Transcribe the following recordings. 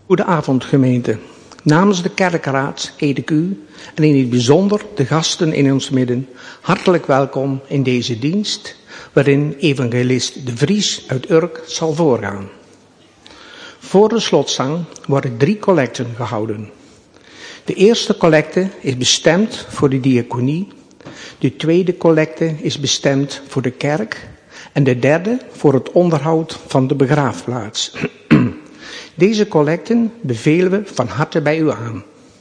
Goedenavond gemeente. Namens de kerkraad heet ik u en in het bijzonder de gasten in ons midden hartelijk welkom in deze dienst waarin evangelist De Vries uit Urk zal voorgaan. Voor de slotzang worden 3 collecten gehouden. De eerste collecte is bestemd voor de diaconie, de tweede collecte is bestemd voor de kerk en de derde voor het onderhoud van de begraafplaats. Deze collecten bevelen we van harte bij u aan.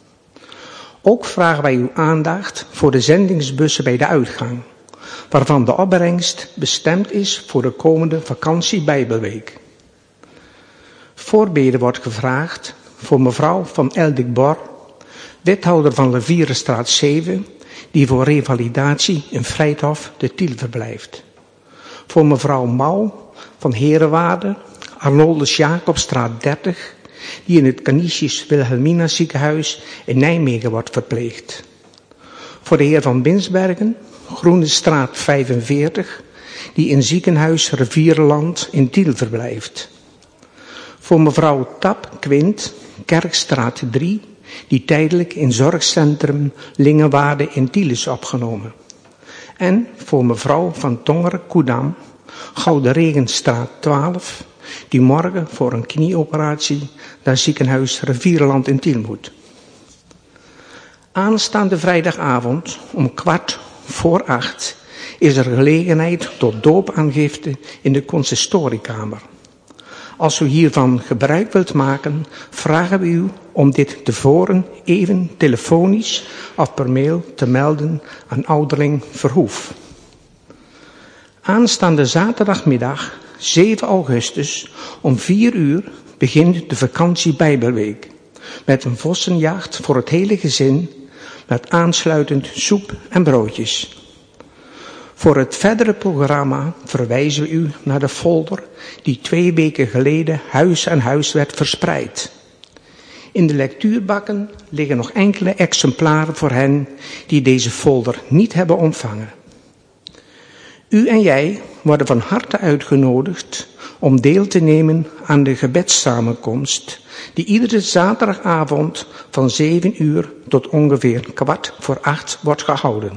Ook vragen wij uw aandacht voor de zendingsbussen bij de uitgang, waarvan de opbrengst bestemd is voor de komende vakantie Bijbelweek. Voorbeden wordt gevraagd voor mevrouw van Eldik-Bor, wethouder van Levierenstraat 7, die voor revalidatie in Vrijthof te Tiel verblijft. Voor mevrouw Mouw van Herenwaarde, Arnoldus Jacobstraat 30, die in het Canisius Wilhelmina ziekenhuis in Nijmegen wordt verpleegd. Voor de heer van Binsbergen, Groenestraat 45, die in ziekenhuis Rivierenland in Tiel verblijft. Voor mevrouw Tap Quint, Kerkstraat 3, die tijdelijk in zorgcentrum Lingewaarde in Tiel is opgenomen. En voor mevrouw van Tongeren-Koedam, Gouden Regenstraat 12, die morgen voor een knieoperatie naar ziekenhuis Rivierenland in Tiel moet. Aanstaande vrijdagavond om 7:15 is er gelegenheid tot doopaangifte in de consistoriekamer. Als u hiervan gebruik wilt maken, vragen we u om dit tevoren even telefonisch of per mail te melden aan ouderling Verhoef. Aanstaande zaterdagmiddag 7 augustus om 4:00 begint de vakantie Bijbelweek met een vossenjacht voor het hele gezin met aansluitend soep en broodjes. Voor het verdere programma verwijzen we u naar de folder die 2 weken geleden huis aan huis werd verspreid. In de lectuurbakken liggen nog enkele exemplaren voor hen die deze folder niet hebben ontvangen. U en jij worden van harte uitgenodigd om deel te nemen aan de gebedssamenkomst die iedere zaterdagavond van 7:00 tot ongeveer 7:15 wordt gehouden.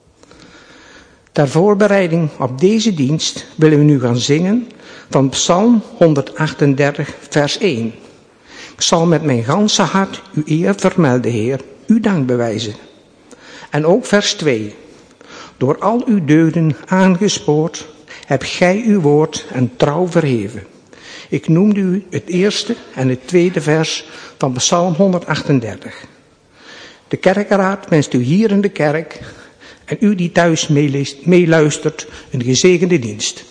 Ter voorbereiding op deze dienst willen we nu gaan zingen van Psalm 138 vers 1. Ik zal met mijn ganse hart uw eer vermelden, Heer, uw dank bewijzen. En ook vers 2. Door al uw deugden aangespoord, heb gij uw woord en trouw verheven. Ik noemde u het eerste en het tweede vers van Psalm 138. De kerkraad wenst u hier in de kerk en u die thuis meeluistert een gezegende dienst.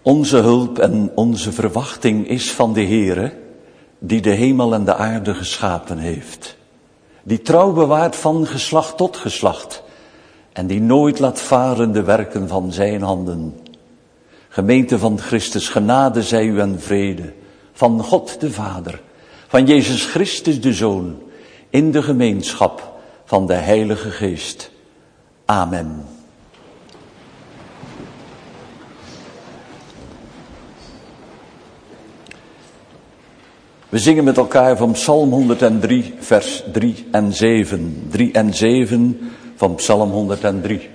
Onze hulp en onze verwachting is van de Heere, die de hemel en de aarde geschapen heeft. Die trouw bewaart van geslacht tot geslacht en die nooit laat varen de werken van zijn handen. Gemeente van Christus, genade zij u en vrede, van God de Vader, van Jezus Christus de Zoon, in de gemeenschap van de Heilige Geest. Amen. We zingen met elkaar van Psalm 103, vers 3 en 7. 3 en 7 van Psalm 103.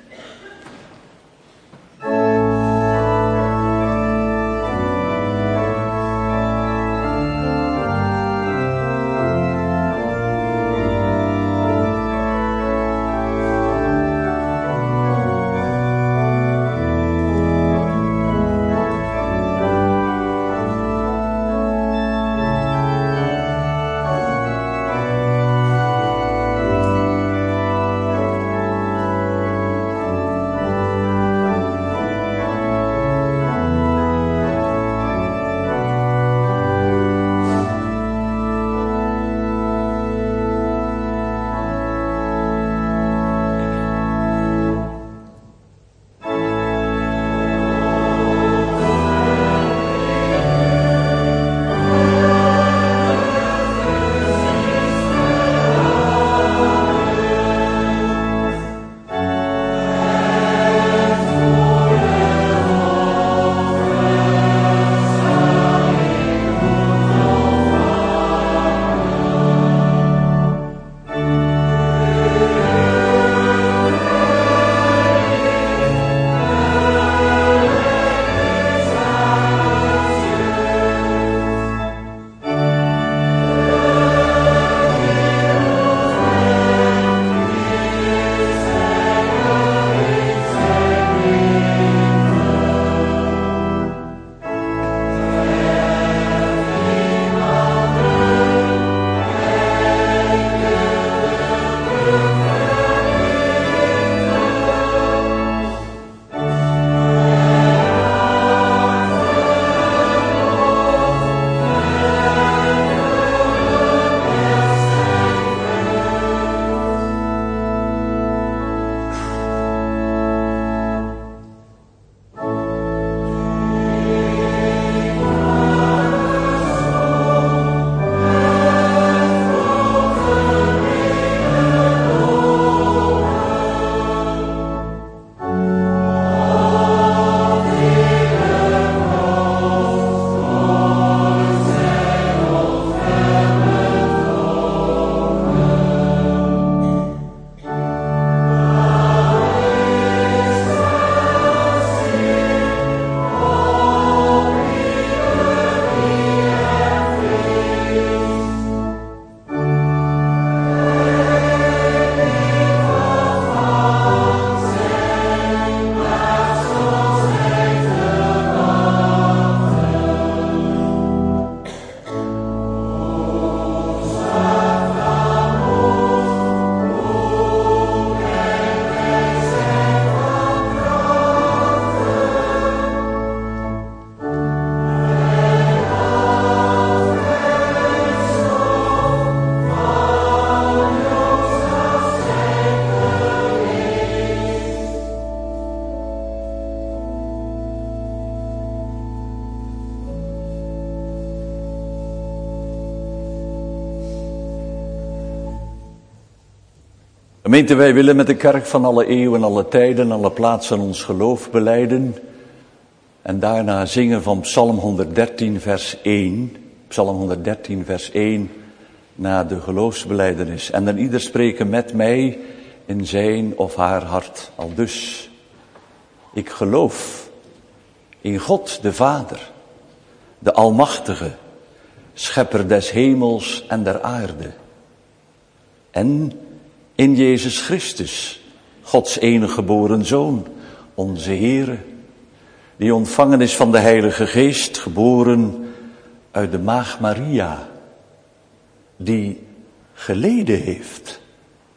Gemeente, wij willen met de kerk van alle eeuwen, alle tijden, alle plaatsen ons geloof belijden. En daarna zingen van Psalm 113 vers 1. Psalm 113 vers 1 na de geloofsbelijdenis. En dan ieder spreken met mij in zijn of haar hart aldus. Ik geloof in God de Vader, de Almachtige, Schepper des hemels en der aarde. En in Jezus Christus, Gods enige geboren Zoon, onze Heere, die ontvangen is van de Heilige Geest, geboren uit de Maagd Maria, die geleden heeft,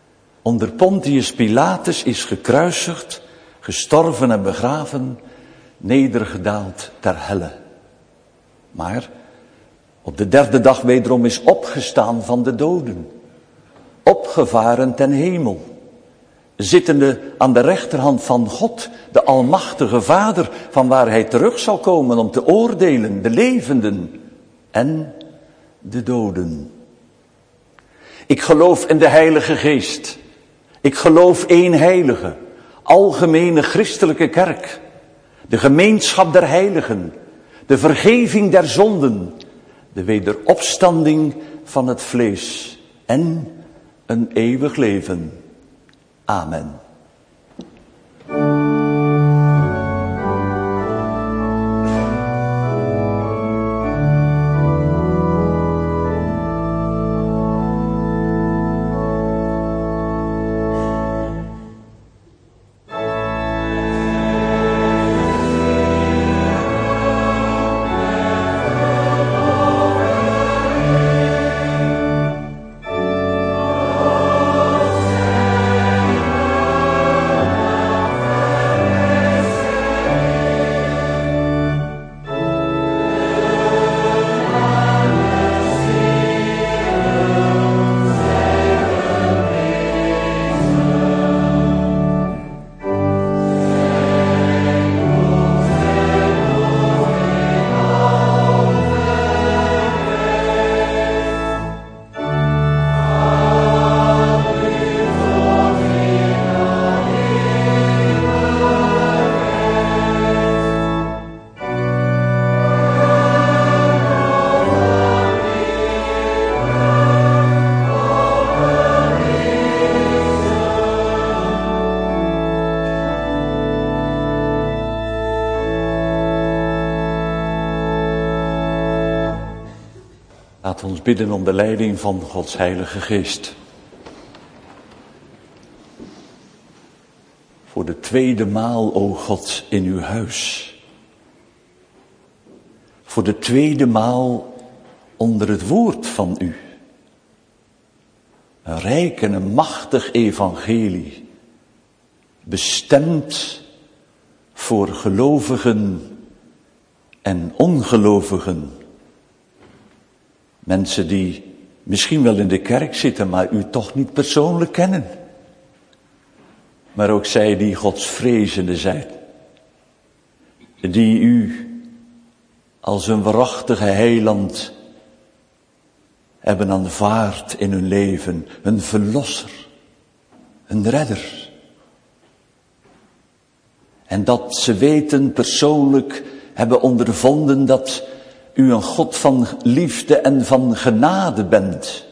onder Pontius Pilatus is gekruisigd, gestorven en begraven, nedergedaald ter helle. Maar op de derde dag wederom is opgestaan van de doden. Opgevaren ten hemel. Zittende aan de rechterhand van God, de almachtige Vader, van waar hij terug zal komen om te oordelen, de levenden en de doden. Ik geloof in de Heilige Geest. Ik geloof één heilige, algemene christelijke kerk. De gemeenschap der heiligen, de vergeving der zonden, de wederopstanding van het vlees en een eeuwig leven. Amen. Laat ons bidden om de leiding van Gods Heilige Geest. Voor de tweede maal, o God, in uw huis. Voor de tweede maal onder het woord van u. Een rijk en een machtig evangelie. Bestemd voor gelovigen en ongelovigen. Mensen die misschien wel in de kerk zitten, maar u toch niet persoonlijk kennen. Maar ook zij die godsvrezende zijn. Die u als een waarachtige heiland hebben aanvaard in hun leven. Een verlosser, een redder. En dat ze weten persoonlijk hebben ondervonden dat u een God van liefde en van genade bent.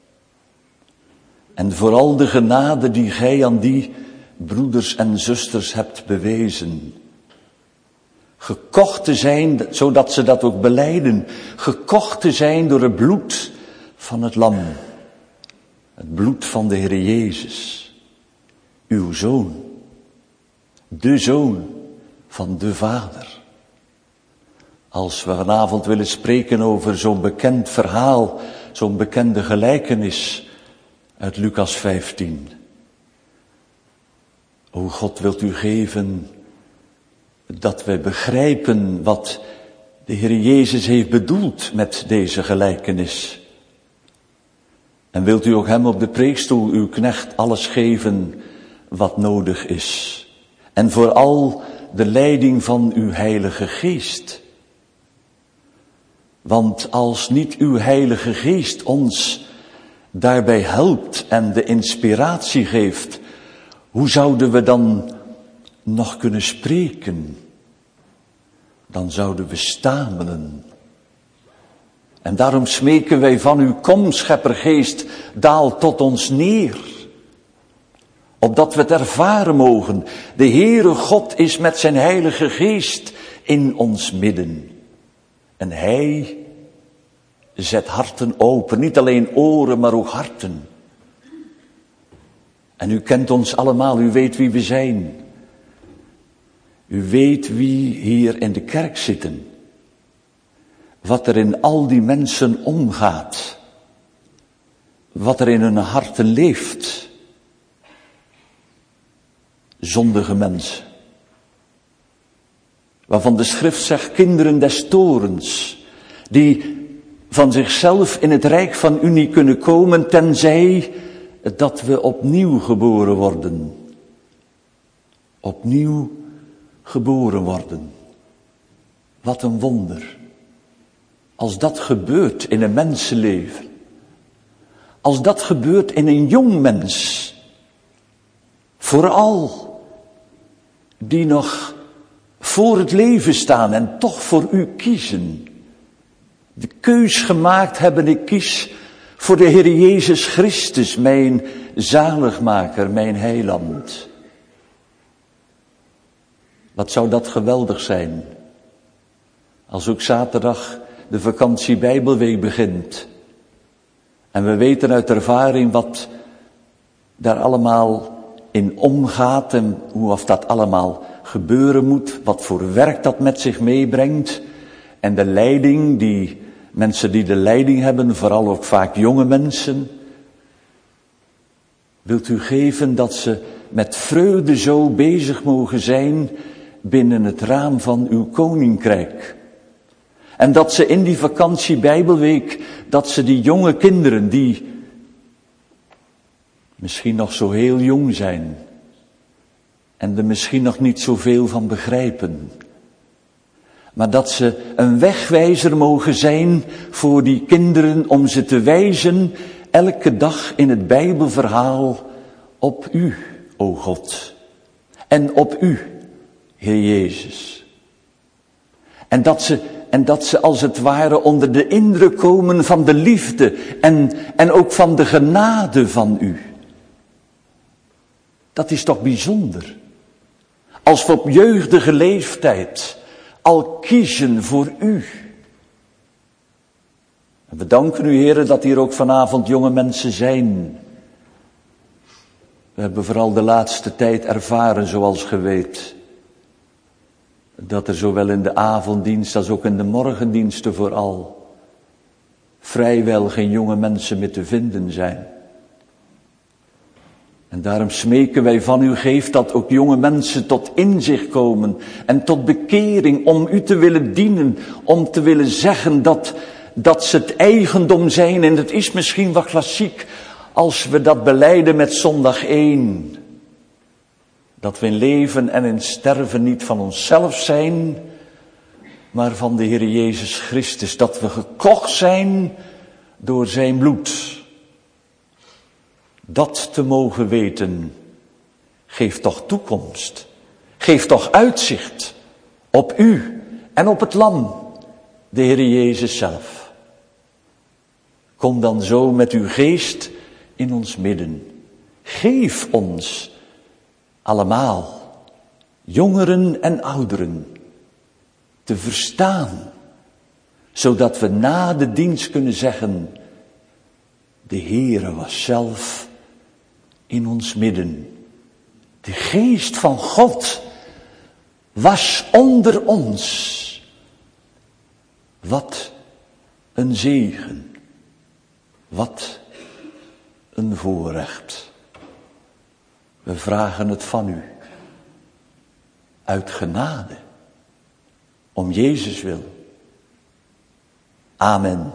En vooral de genade die gij aan die broeders en zusters hebt bewezen. Gekocht te zijn, zodat ze dat ook belijden. Gekocht te zijn door het bloed van het lam. Het bloed van de Heer Jezus. Uw Zoon. De Zoon van de Vader. Als we vanavond willen spreken over zo'n bekend verhaal, zo'n bekende gelijkenis uit Lucas 15. O God, wilt u geven dat wij begrijpen wat de Heer Jezus heeft bedoeld met deze gelijkenis. En wilt u ook hem op de preekstoel, uw knecht, alles geven wat nodig is. En vooral de leiding van uw Heilige Geest. Want als niet uw Heilige Geest ons daarbij helpt en de inspiratie geeft, hoe zouden we dan nog kunnen spreken? Dan zouden we stamelen. En daarom smeken wij van u, kom Scheppergeest, daal tot ons neer. Opdat we het ervaren mogen. De Heere God is met zijn Heilige Geest in ons midden. En hij zet harten open, niet alleen oren, maar ook harten. En u kent ons allemaal, u weet wie we zijn. U weet wie hier in de kerk zitten. Wat er in al die mensen omgaat. Wat er in hun harten leeft. Zondige mensen. waarvan de schrift zegt kinderen des torens, die van zichzelf in het rijk van u niet kunnen komen, tenzij dat we opnieuw geboren worden. Opnieuw geboren worden. Wat een wonder. Als dat gebeurt in een mensenleven. Als dat gebeurt in een jong mens. Vooral die nog voor het leven staan en toch voor u kiezen. De keus gemaakt hebben, ik kies voor de Heer Jezus Christus, mijn zaligmaker, mijn heiland. Wat zou dat geweldig zijn, als ook zaterdag de vakantie Bijbelweek begint. En we weten uit ervaring wat daar allemaal in omgaat en hoe of dat allemaal gebeuren moet, wat voor werk dat met zich meebrengt. En de leiding, die mensen die de leiding hebben, vooral ook vaak jonge mensen. Wilt u geven dat ze met vreugde zo bezig mogen zijn binnen het raam van uw koninkrijk. En dat ze in die vakantie Bijbelweek, dat ze die jonge kinderen die misschien nog zo heel jong zijn en er misschien nog niet zoveel van begrijpen, maar dat ze een wegwijzer mogen zijn voor die kinderen om ze te wijzen elke dag in het Bijbelverhaal op u, o God, en op u, Heer Jezus. En dat ze als het ware onder de indruk komen van de liefde en ook van de genade van u. Dat is toch bijzonder. Als we op jeugdige leeftijd al kiezen voor u. En we danken u, Heere, dat hier ook vanavond jonge mensen zijn. We hebben vooral de laatste tijd ervaren, zoals ge weet, dat er zowel in de avonddienst als ook in de morgendiensten vooral vrijwel geen jonge mensen meer te vinden zijn. En daarom smeken wij van u, geef dat ook jonge mensen tot inzicht komen en tot bekering om u te willen dienen, om te willen zeggen dat ze het eigendom zijn. En het is misschien wat klassiek als we dat belijden met zondag 1. Dat we in leven en in sterven niet van onszelf zijn, maar van de Heer Jezus Christus. Dat we gekocht zijn door zijn bloed. Dat te mogen weten, geeft toch toekomst. Geeft toch uitzicht op u en op het lam, de Heer Jezus zelf. Kom dan zo met uw geest in ons midden. Geef ons allemaal, jongeren en ouderen, te verstaan, zodat we na de dienst kunnen zeggen, de Heere was zelf in ons midden. De geest van God was onder ons. Wat een zegen. Wat een voorrecht. We vragen het van u. Uit genade. Om Jezus wil. Amen.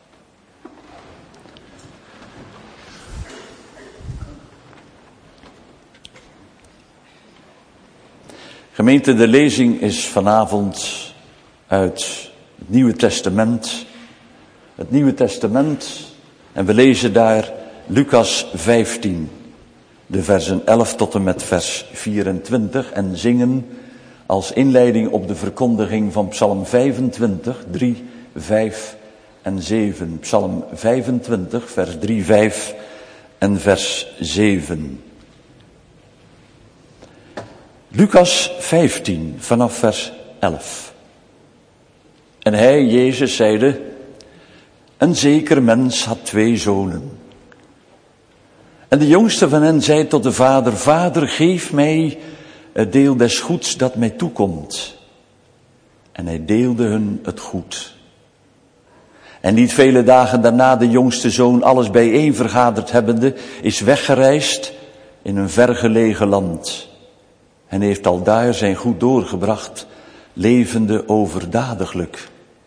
Gemeente, de lezing is vanavond uit het Nieuwe Testament. Het Nieuwe Testament, en we lezen daar Lucas 15, de versen 11 tot en met vers 24 en zingen als inleiding op de verkondiging van Psalm 25, 3, 5 en 7. Psalm 25, vers 3, 5 en vers 7. Lucas 15, vanaf vers 11. En hij, Jezus, zeide, een zeker mens had 2 zonen. En de jongste van hen zei tot de vader, Vader, geef mij het deel des goeds dat mij toekomt. En hij deelde hun het goed. En niet vele dagen daarna de jongste zoon alles bijeen vergaderd hebbende, is weggereisd in een vergelegen land. En heeft aldaar zijn goed doorgebracht levende overdadiglijk.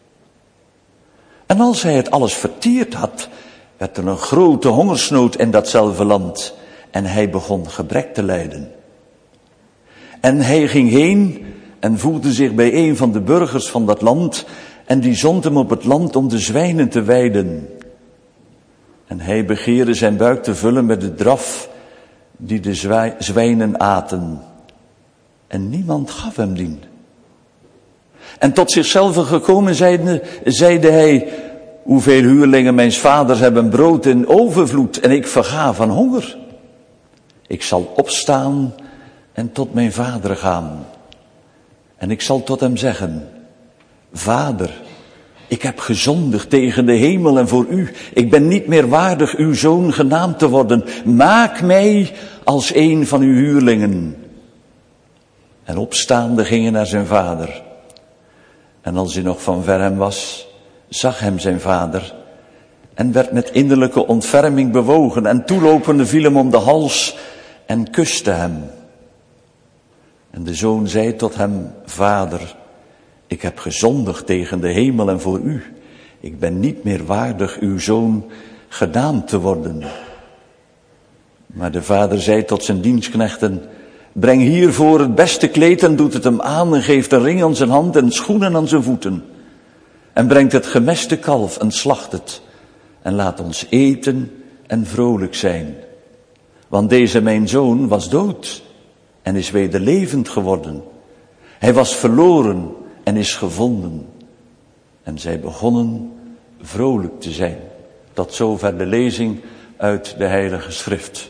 En als hij het alles verteerd had, werd er een grote hongersnood in datzelfde land en hij begon gebrek te lijden. En hij ging heen en voegde zich bij een van de burgers van dat land en die zond hem op het land om de zwijnen te weiden. En hij begeerde zijn buik te vullen met de draf die de zwijnen aten. En niemand gaf hem dien. En tot zichzelf gekomen zeide hij, hoeveel huurlingen mijns vaders hebben brood in overvloed en ik verga van honger. Ik zal opstaan en tot mijn vader gaan. En ik zal tot hem zeggen, Vader, ik heb gezondigd tegen de hemel en voor u. Ik ben niet meer waardig uw zoon genaamd te worden. Maak mij als een van uw huurlingen. En opstaande ging hij naar zijn vader. En als hij nog van ver hem was, zag hem zijn vader en werd met innerlijke ontferming bewogen en toelopende viel hem om de hals en kuste hem. En de zoon zei tot hem, Vader, ik heb gezondigd tegen de hemel en voor u. Ik ben niet meer waardig uw zoon genaamd te worden. Maar de vader zei tot zijn dienstknechten, breng hiervoor het beste kleed en doet het hem aan en geeft een ring aan zijn hand en schoenen aan zijn voeten. En brengt het gemeste kalf en slacht het. En laat ons eten en vrolijk zijn. Want deze mijn zoon was dood en is weder levend geworden. Hij was verloren en is gevonden. En zij begonnen vrolijk te zijn. Tot zover de lezing uit de Heilige Schrift.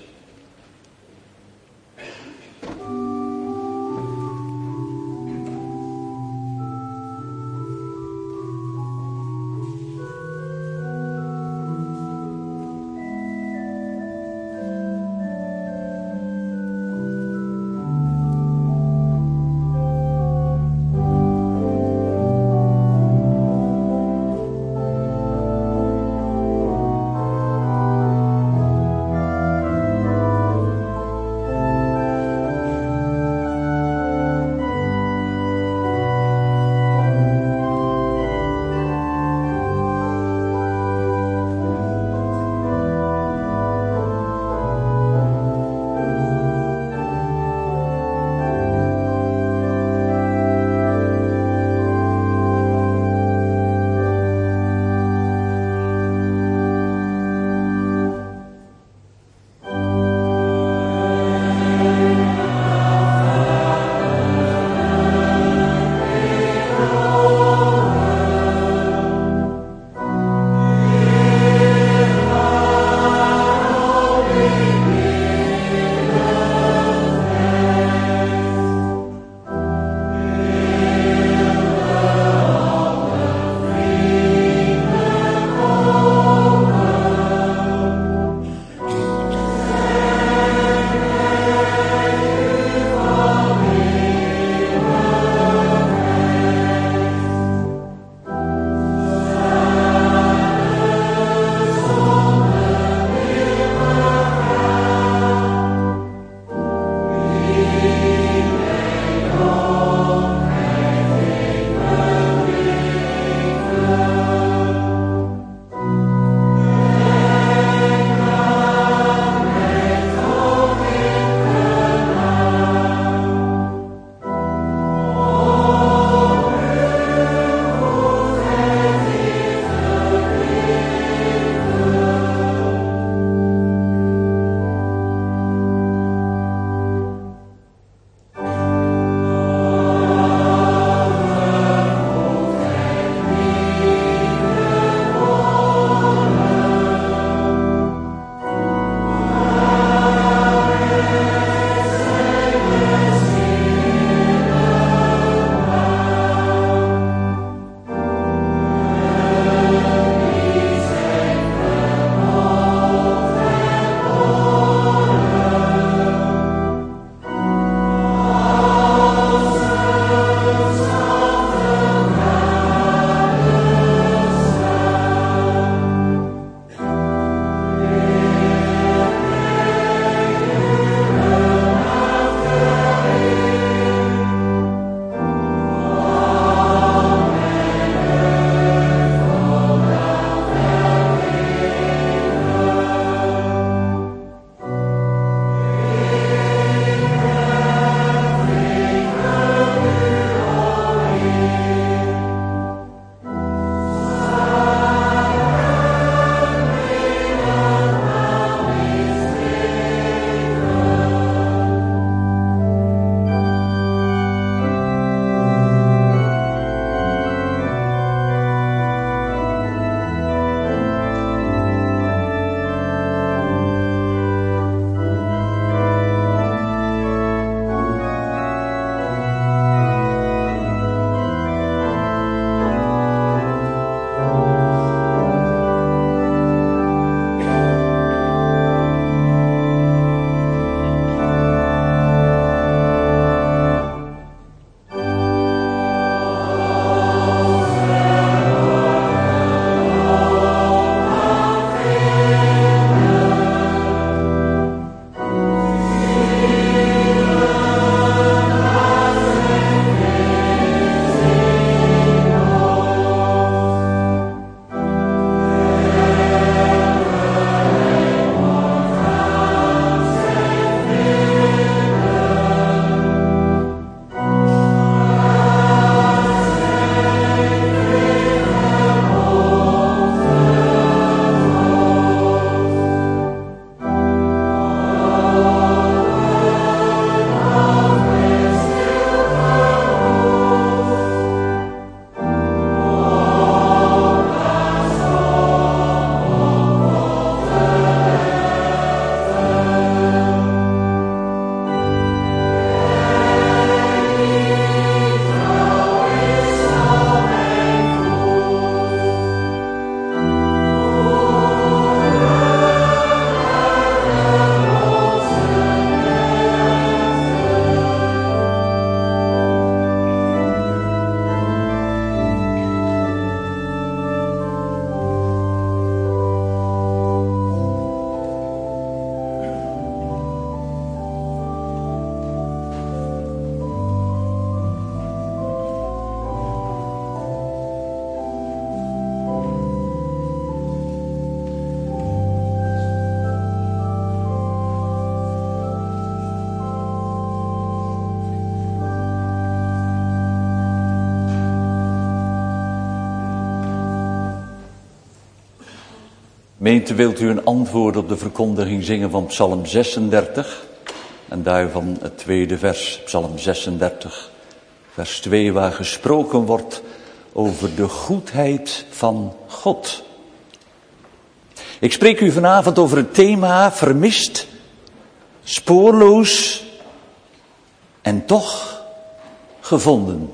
Gemeente, wilt u een antwoord op de verkondiging zingen van Psalm 36? En daarvan het tweede vers, Psalm 36, vers 2, waar gesproken wordt over de goedheid van God. Ik spreek u vanavond over het thema vermist, spoorloos en toch gevonden.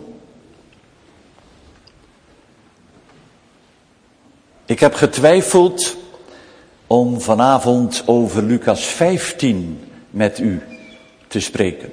Ik heb getwijfeld om vanavond over Lucas 15 met u te spreken.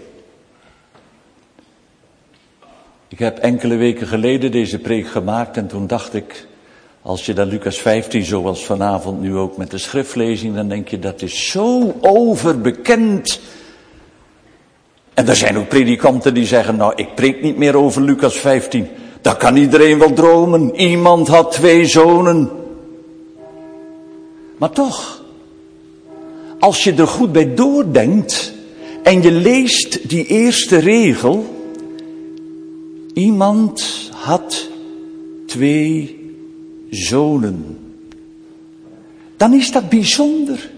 Ik heb enkele weken geleden deze preek gemaakt en toen dacht ik, als je dan Lucas 15 zoals vanavond nu ook met de schriftlezing, dan denk je dat is zo overbekend. En er zijn ook predikanten die zeggen, nou ik preek niet meer over Lucas 15. Dat kan iedereen wel dromen. Iemand had 2 zonen. Maar toch, als je er goed bij doordenkt en je leest die eerste regel. Iemand had 2 zonen. Dan is dat bijzonder.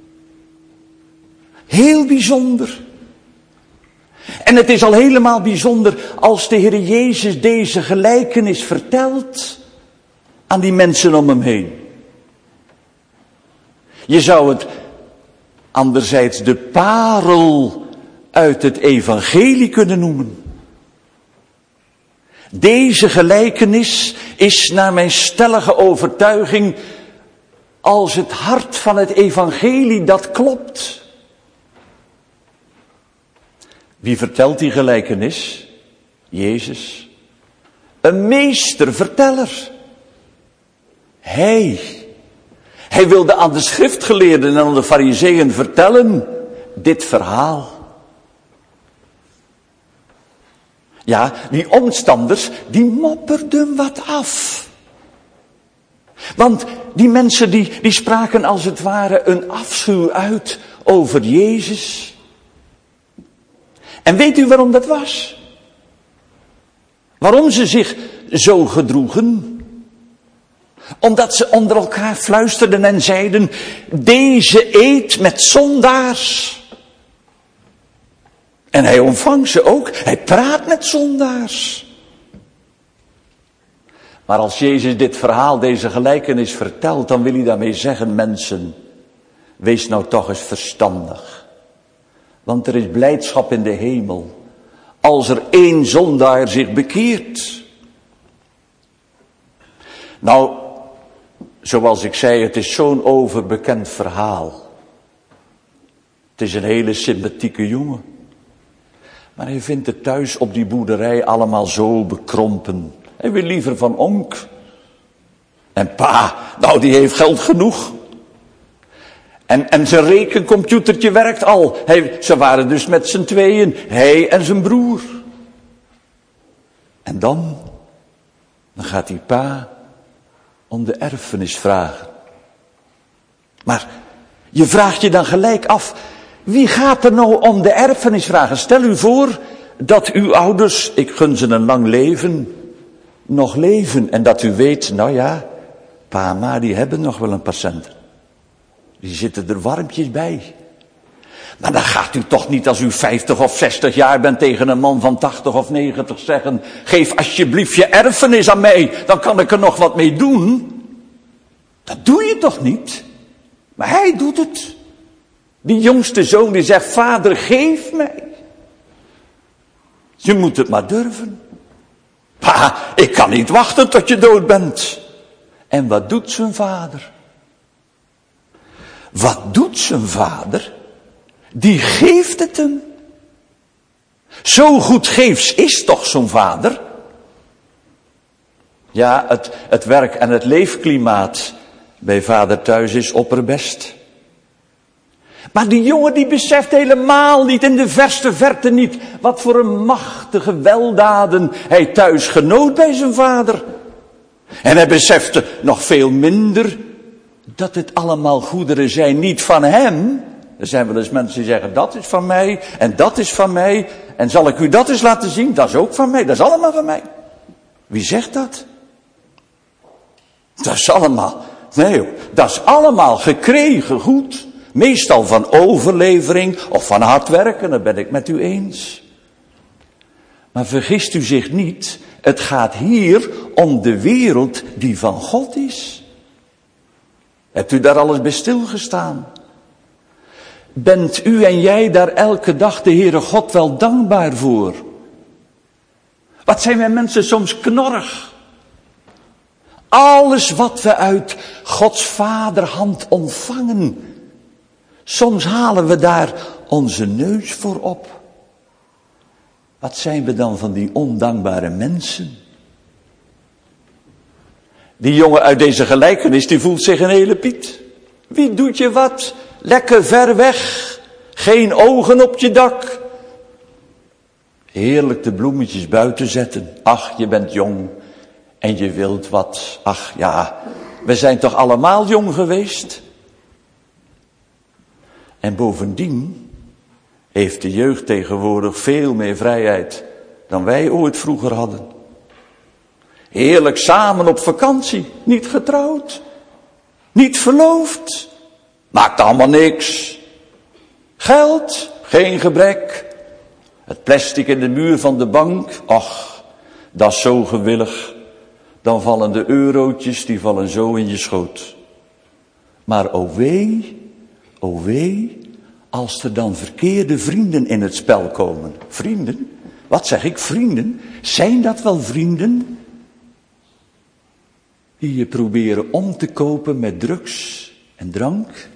Heel bijzonder. En het is al helemaal bijzonder als de Heer Jezus deze gelijkenis vertelt aan die mensen om hem heen. Je zou het anderzijds de parel uit het evangelie kunnen noemen. Deze gelijkenis is naar mijn stellige overtuiging als het hart van het evangelie dat klopt. Wie vertelt die gelijkenis? Jezus. Een meesterverteller. Hij wilde aan de schriftgeleerden en aan de farizeeën vertellen dit verhaal. Ja, die omstanders, die mopperden wat af. Want die mensen die spraken als het ware een afschuw uit over Jezus. En weet u waarom dat was? Waarom ze zich zo gedroegen? Omdat ze onder elkaar fluisterden en zeiden, deze eet met zondaars. En hij ontvangt ze ook, hij praat met zondaars. Maar als Jezus dit verhaal, deze gelijkenis vertelt, dan wil hij daarmee zeggen, mensen, wees nou toch eens verstandig. Want er is blijdschap in de hemel, als er 1 zondaar zich bekeert. Nou, zoals ik zei, het is zo'n overbekend verhaal. Het is een hele sympathieke jongen. Maar hij vindt het thuis op die boerderij allemaal zo bekrompen. Hij wil liever van onk. En pa, nou die heeft geld genoeg. En zijn rekencomputertje werkt al. Ze waren dus met z'n tweeën, hij en zijn broer. En dan gaat die pa om de erfenis vragen. Maar je vraagt je dan gelijk af, wie gaat er nou om de erfenis vragen? Stel u voor dat uw ouders, ik gun ze een lang leven, nog leven. En dat u weet, nou ja, pa en ma die hebben nog wel een paar centen. Die zitten er warmpjes bij. Maar dan gaat u toch niet als u 50 of 60 jaar bent tegen een man van 80 of 90 zeggen, geef alsjeblieft je erfenis aan mij, dan kan ik er nog wat mee doen. Dat doe je toch niet? Maar hij doet het. Die jongste zoon die zegt, vader geef mij. Je moet het maar durven. Pa, ik kan niet wachten tot je dood bent. En wat doet zijn vader? Wat doet zijn vader? Die geeft het hem. Zo goedgeefs is toch zo'n vader? Ja, het werk en het leefklimaat bij vader thuis is opperbest. Maar die jongen die beseft helemaal niet, in de verste verte niet, wat voor een machtige weldaden hij thuis genoot bij zijn vader. En hij besefte nog veel minder dat het allemaal goederen zijn, niet van hem. Er zijn wel eens mensen die zeggen, dat is van mij en dat is van mij. En zal ik u dat eens laten zien? Dat is ook van mij, dat is allemaal van mij. Wie zegt dat? Dat is allemaal Nee hoor, dat is allemaal gekregen goed. Meestal van overlevering of van hard werken, dat ben ik met u eens. Maar vergist u zich niet, het gaat hier om de wereld die van God is. Hebt u daar alles bij stilgestaan? Bent u en jij daar elke dag de Heere God wel dankbaar voor? Wat zijn wij mensen soms knorrig? Alles wat we uit Gods vaderhand ontvangen, soms halen we daar onze neus voor op. Wat zijn we dan van die ondankbare mensen? Die jongen uit deze gelijkenis, die voelt zich een hele Piet. Wie doet je wat? Lekker ver weg. Geen ogen op je dak. Heerlijk de bloemetjes buiten zetten. Ach, je bent jong en je wilt wat. Ach ja, we zijn toch allemaal jong geweest? En bovendien heeft de jeugd tegenwoordig veel meer vrijheid dan wij ooit vroeger hadden. Heerlijk samen op vakantie, niet getrouwd, niet verloofd, maakt allemaal niks. Geld, geen gebrek. Het plastic in de muur van de bank, ach, dat is zo gewillig. Dan vallen de eurotjes, die vallen zo in je schoot. Maar o wee, als er dan verkeerde vrienden in het spel komen. Vrienden? Wat zeg ik, vrienden? Zijn dat wel vrienden? Die je proberen om te kopen met drugs en drank?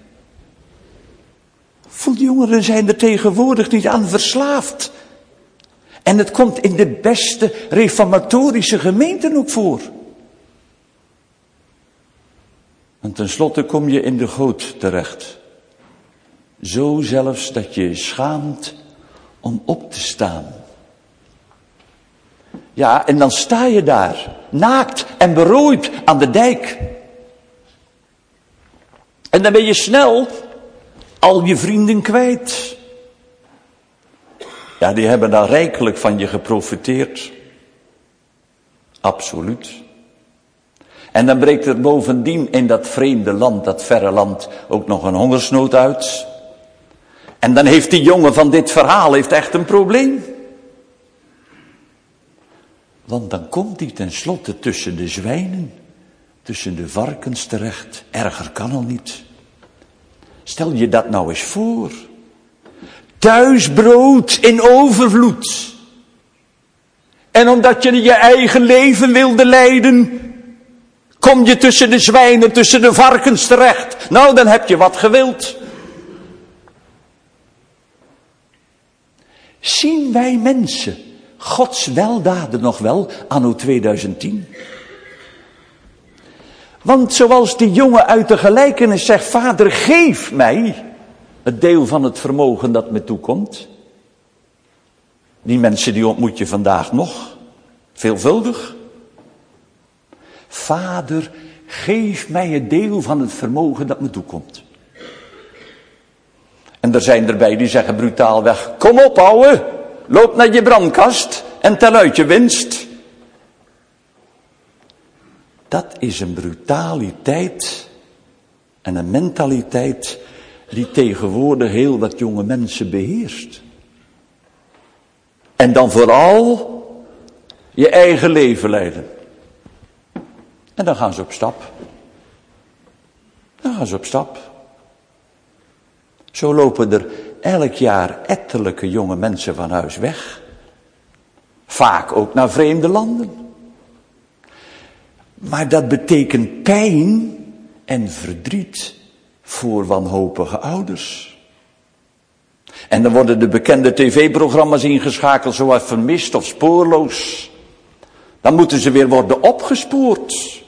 Veel jongeren zijn er tegenwoordig niet aan verslaafd. En het komt in de beste reformatorische gemeenten ook voor. En tenslotte kom je in de goot terecht. Zo zelfs dat je je schaamt om op te staan. Ja, en dan sta je daar, naakt en berooid aan de dijk. En dan ben je snel al je vrienden kwijt. Ja, die hebben dan rijkelijk van je geprofiteerd. Absoluut. En dan breekt er bovendien in dat vreemde land, dat verre land, ook nog een hongersnood uit. En dan heeft die jongen van dit verhaal echt een probleem. Want dan komt hij tenslotte tussen de zwijnen, tussen de varkens terecht. Erger kan al niet. Stel je dat nou eens voor. Thuisbrood in overvloed. En omdat je je eigen leven wilde leiden, kom je tussen de zwijnen, tussen de varkens terecht. Nou, dan heb je wat gewild. Zien wij mensen Gods weldaden nog wel anno 2010? Want zoals die jongen uit de gelijkenis zegt, Vader, geef mij het deel van het vermogen dat me toekomt. Die mensen die ontmoet je vandaag nog, veelvuldig. Vader, geef mij het deel van het vermogen dat me toekomt. En er zijn erbij die zeggen brutaalweg, kom op ouwe, loop naar je brandkast en tel uit je winst. Dat is een brutaliteit en een mentaliteit die tegenwoordig heel wat jonge mensen beheerst. En dan vooral je eigen leven leiden. En dan gaan ze op stap. Zo lopen er elk jaar ettelijke jonge mensen van huis weg. Vaak ook naar vreemde landen. Maar dat betekent pijn en verdriet voor wanhopige ouders. En dan worden de bekende tv-programma's ingeschakeld zoals Vermist of Spoorloos. Dan moeten ze weer worden opgespoord.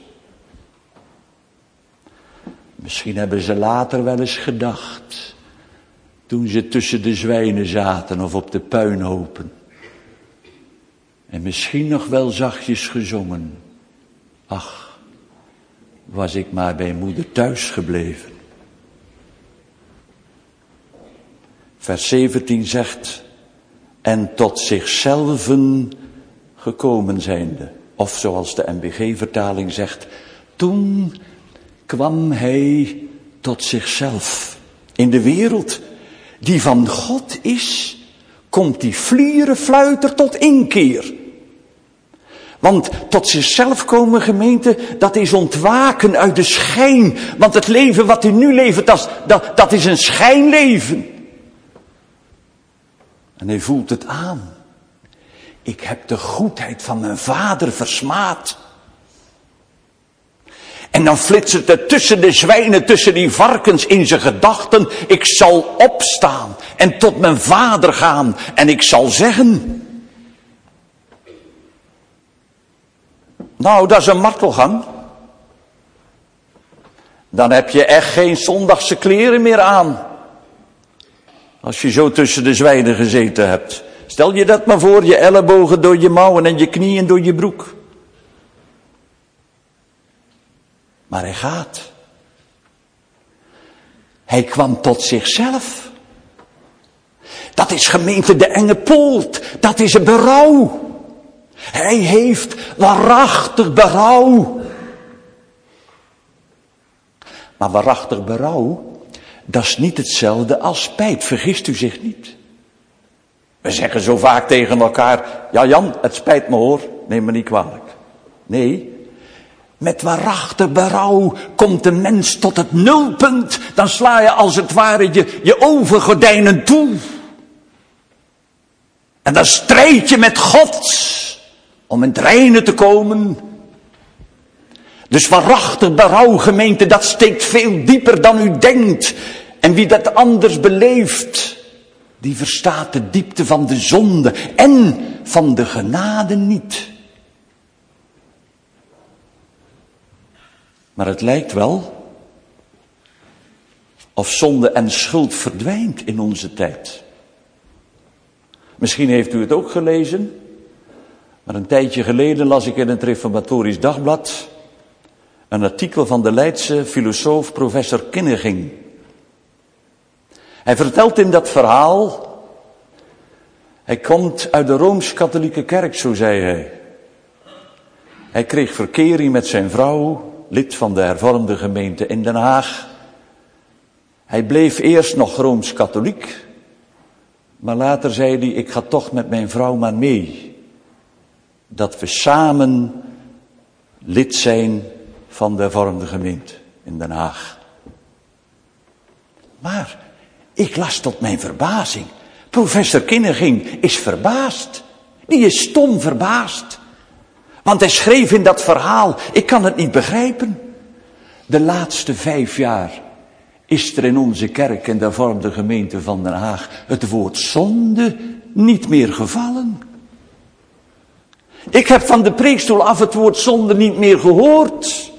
Misschien hebben ze later wel eens gedacht, toen ze tussen de zwijnen zaten of op de puinhopen. En misschien nog wel zachtjes gezongen. Ach, was ik maar bij moeder thuis gebleven. Vers 17 zegt, en tot zichzelven gekomen zijnde. Of zoals de NBG-vertaling zegt, toen kwam hij tot zichzelf. In de wereld die van God is, komt die vlierenfluiter tot inkeer. Want tot zichzelf komen, gemeente, dat is ontwaken uit de schijn. Want het leven wat u nu leeft, dat is een schijnleven. En hij voelt het aan. Ik heb de goedheid van mijn vader versmaad. En dan flitst het tussen de zwijnen, tussen die varkens in zijn gedachten. Ik zal opstaan en tot mijn vader gaan. En ik zal zeggen. Nou, dat is een martelgang. Dan heb je echt geen zondagse kleren meer aan. Als je zo tussen de zwijnen gezeten hebt. Stel je dat maar voor, je ellebogen door je mouwen en je knieën door je broek. Maar hij gaat. Hij kwam tot zichzelf. Dat is, gemeente, de enge poort. Dat is een berouw. Hij heeft waarachtig berouw. Maar waarachtig berouw, dat is niet hetzelfde als spijt. Vergist u zich niet. We zeggen zo vaak tegen elkaar, ja Jan, het spijt me hoor, neem me niet kwalijk. Nee, met waarachtig berouw komt de mens tot het nulpunt. Dan sla je als het ware je overgordijnen toe. En dan strijd je met God om in het reine te komen. Dus waarachtig berouw, gemeente, dat steekt veel dieper dan u denkt. En wie dat anders beleeft, die verstaat de diepte van de zonde en van de genade niet. Maar het lijkt wel of zonde en schuld verdwijnt in onze tijd. Misschien heeft u het ook gelezen, maar een tijdje geleden las ik in het Reformatorisch Dagblad een artikel van de Leidse filosoof professor Kinneging. Hij vertelt in dat verhaal, hij komt uit de Rooms-Katholieke Kerk, zo zei hij. Hij kreeg verkering met zijn vrouw, lid van de hervormde gemeente in Den Haag. Hij bleef eerst nog Rooms-Katholiek, maar later zei hij, ik ga toch met mijn vrouw maar mee. Dat we samen lid zijn van de hervormde gemeente in Den Haag. Maar ik las tot mijn verbazing. Professor Kinneging is verbaasd. Die is stom verbaasd. Want hij schreef in dat verhaal, ik kan het niet begrijpen. De laatste 5 jaar is er in onze kerk en de hervormde gemeente van Den Haag het woord zonde niet meer gevallen. Ik heb van de preekstoel af het woord zonde niet meer gehoord.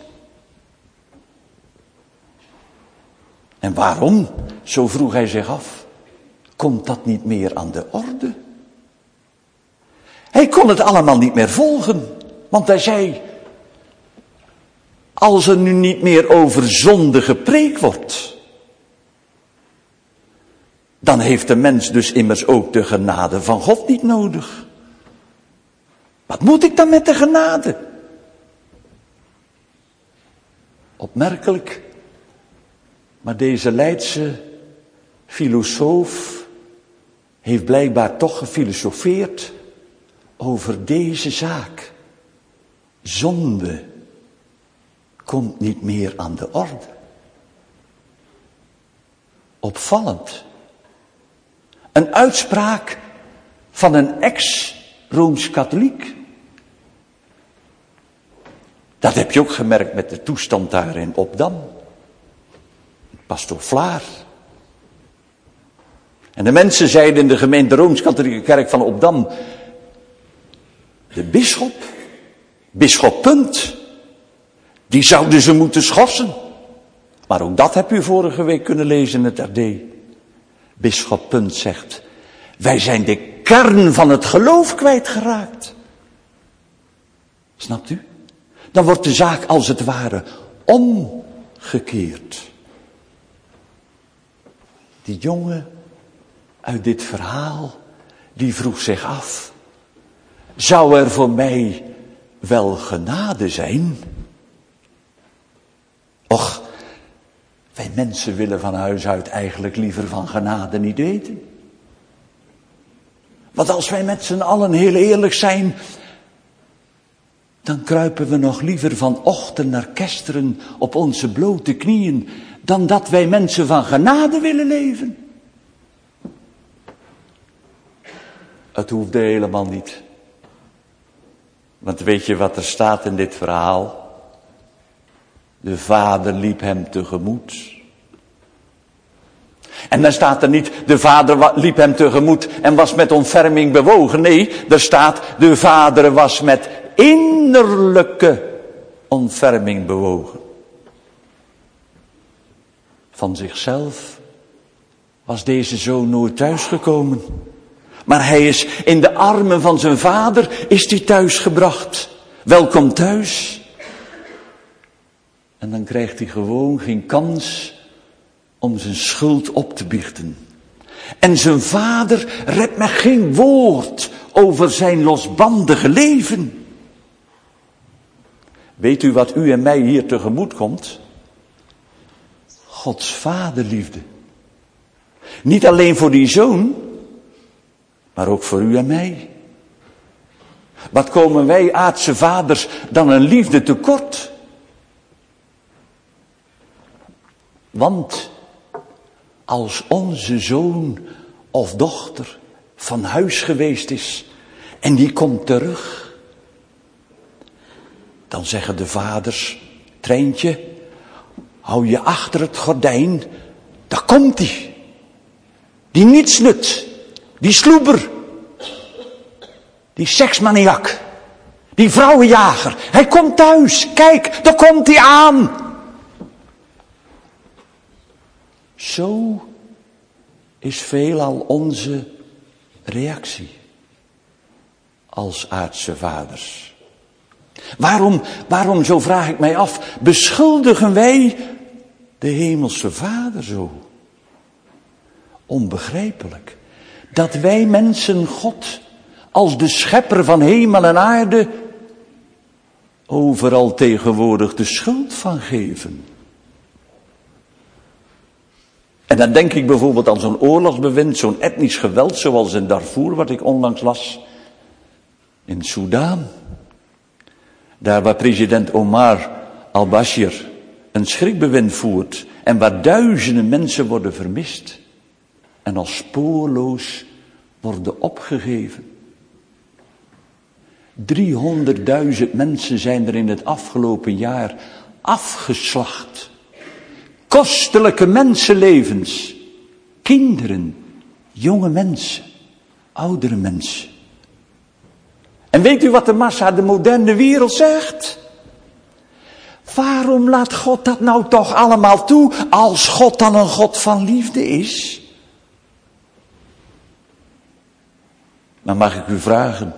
En waarom? Zo vroeg hij zich af. Komt dat niet meer aan de orde? Hij kon het allemaal niet meer volgen. Want hij zei, als er nu niet meer over zonde gepreekt wordt, dan heeft de mens dus immers ook de genade van God niet nodig. Wat moet ik dan met de genade? Opmerkelijk, maar deze Leidse filosoof heeft blijkbaar toch gefilosofeerd over deze zaak. Zonde komt niet meer aan de orde. Opvallend. Een uitspraak van een ex-Rooms-Katholiek. Dat heb je ook gemerkt met de toestand daar in Opdam. Pastoor Vlaar. En de mensen zeiden in de gemeente Rooms-Katholieke Kerk van Opdam, de bisschop Punt, die zouden ze moeten schorsen. Maar ook dat heb u vorige week kunnen lezen in het RD. Bisschop Punt zegt, wij zijn de kern van het geloof kwijtgeraakt. Snapt u? Dan wordt de zaak als het ware omgekeerd. Die jongen uit dit verhaal, die vroeg zich af, zou er voor mij wel genade zijn? Och, wij mensen willen van huis uit eigenlijk liever van genade niet weten. Want als wij met z'n allen heel eerlijk zijn, dan kruipen we nog liever van ochtend naar kesteren op onze blote knieën, dan dat wij mensen van genade willen leven. Het hoefde helemaal niet. Want weet je wat er staat in dit verhaal? De vader liep hem tegemoet. En dan staat er niet, de vader liep hem tegemoet en was met ontferming bewogen. Nee, er staat, de vader was met innerlijke ontferming bewogen. Van zichzelf was deze zoon nooit thuisgekomen. Maar hij is in de armen van zijn vader, is hij thuisgebracht. Welkom thuis. En dan krijgt hij gewoon geen kans om zijn schuld op te biechten. En zijn vader redt met geen woord over zijn losbandige leven. Weet u wat u en mij hier tegemoet komt? Gods vaderliefde. Niet alleen voor die zoon, maar ook voor u en mij. Wat komen wij aardse vaders dan een liefde tekort? Want als onze zoon of dochter van huis geweest is en die komt terug, dan zeggen de vaders, Treintje, hou je achter het gordijn, daar komt hij. Die nietsnut, die sloeber, die seksmaniak, die vrouwenjager, hij komt thuis, kijk, daar komt hij aan. Zo is veelal onze reactie als aardse vaders. Waarom, zo vraag ik mij af, beschuldigen wij de hemelse Vader zo? Onbegrijpelijk. Dat wij mensen God als de schepper van hemel en aarde overal tegenwoordig de schuld van geven. En dan denk ik bijvoorbeeld aan zo'n oorlogsbewind, zo'n etnisch geweld zoals in Darfur, wat ik onlangs las. In Soudaan. Daar waar president Omar al-Bashir een schrikbewind voert en waar duizenden mensen worden vermist en als spoorloos worden opgegeven. 300.000 mensen zijn er in het afgelopen jaar afgeslacht. Kostelijke mensenlevens, kinderen, jonge mensen, oudere mensen. En weet u wat de massa, de moderne wereld zegt? Waarom laat God dat nou toch allemaal toe, als God dan een God van liefde is? Maar mag ik u vragen,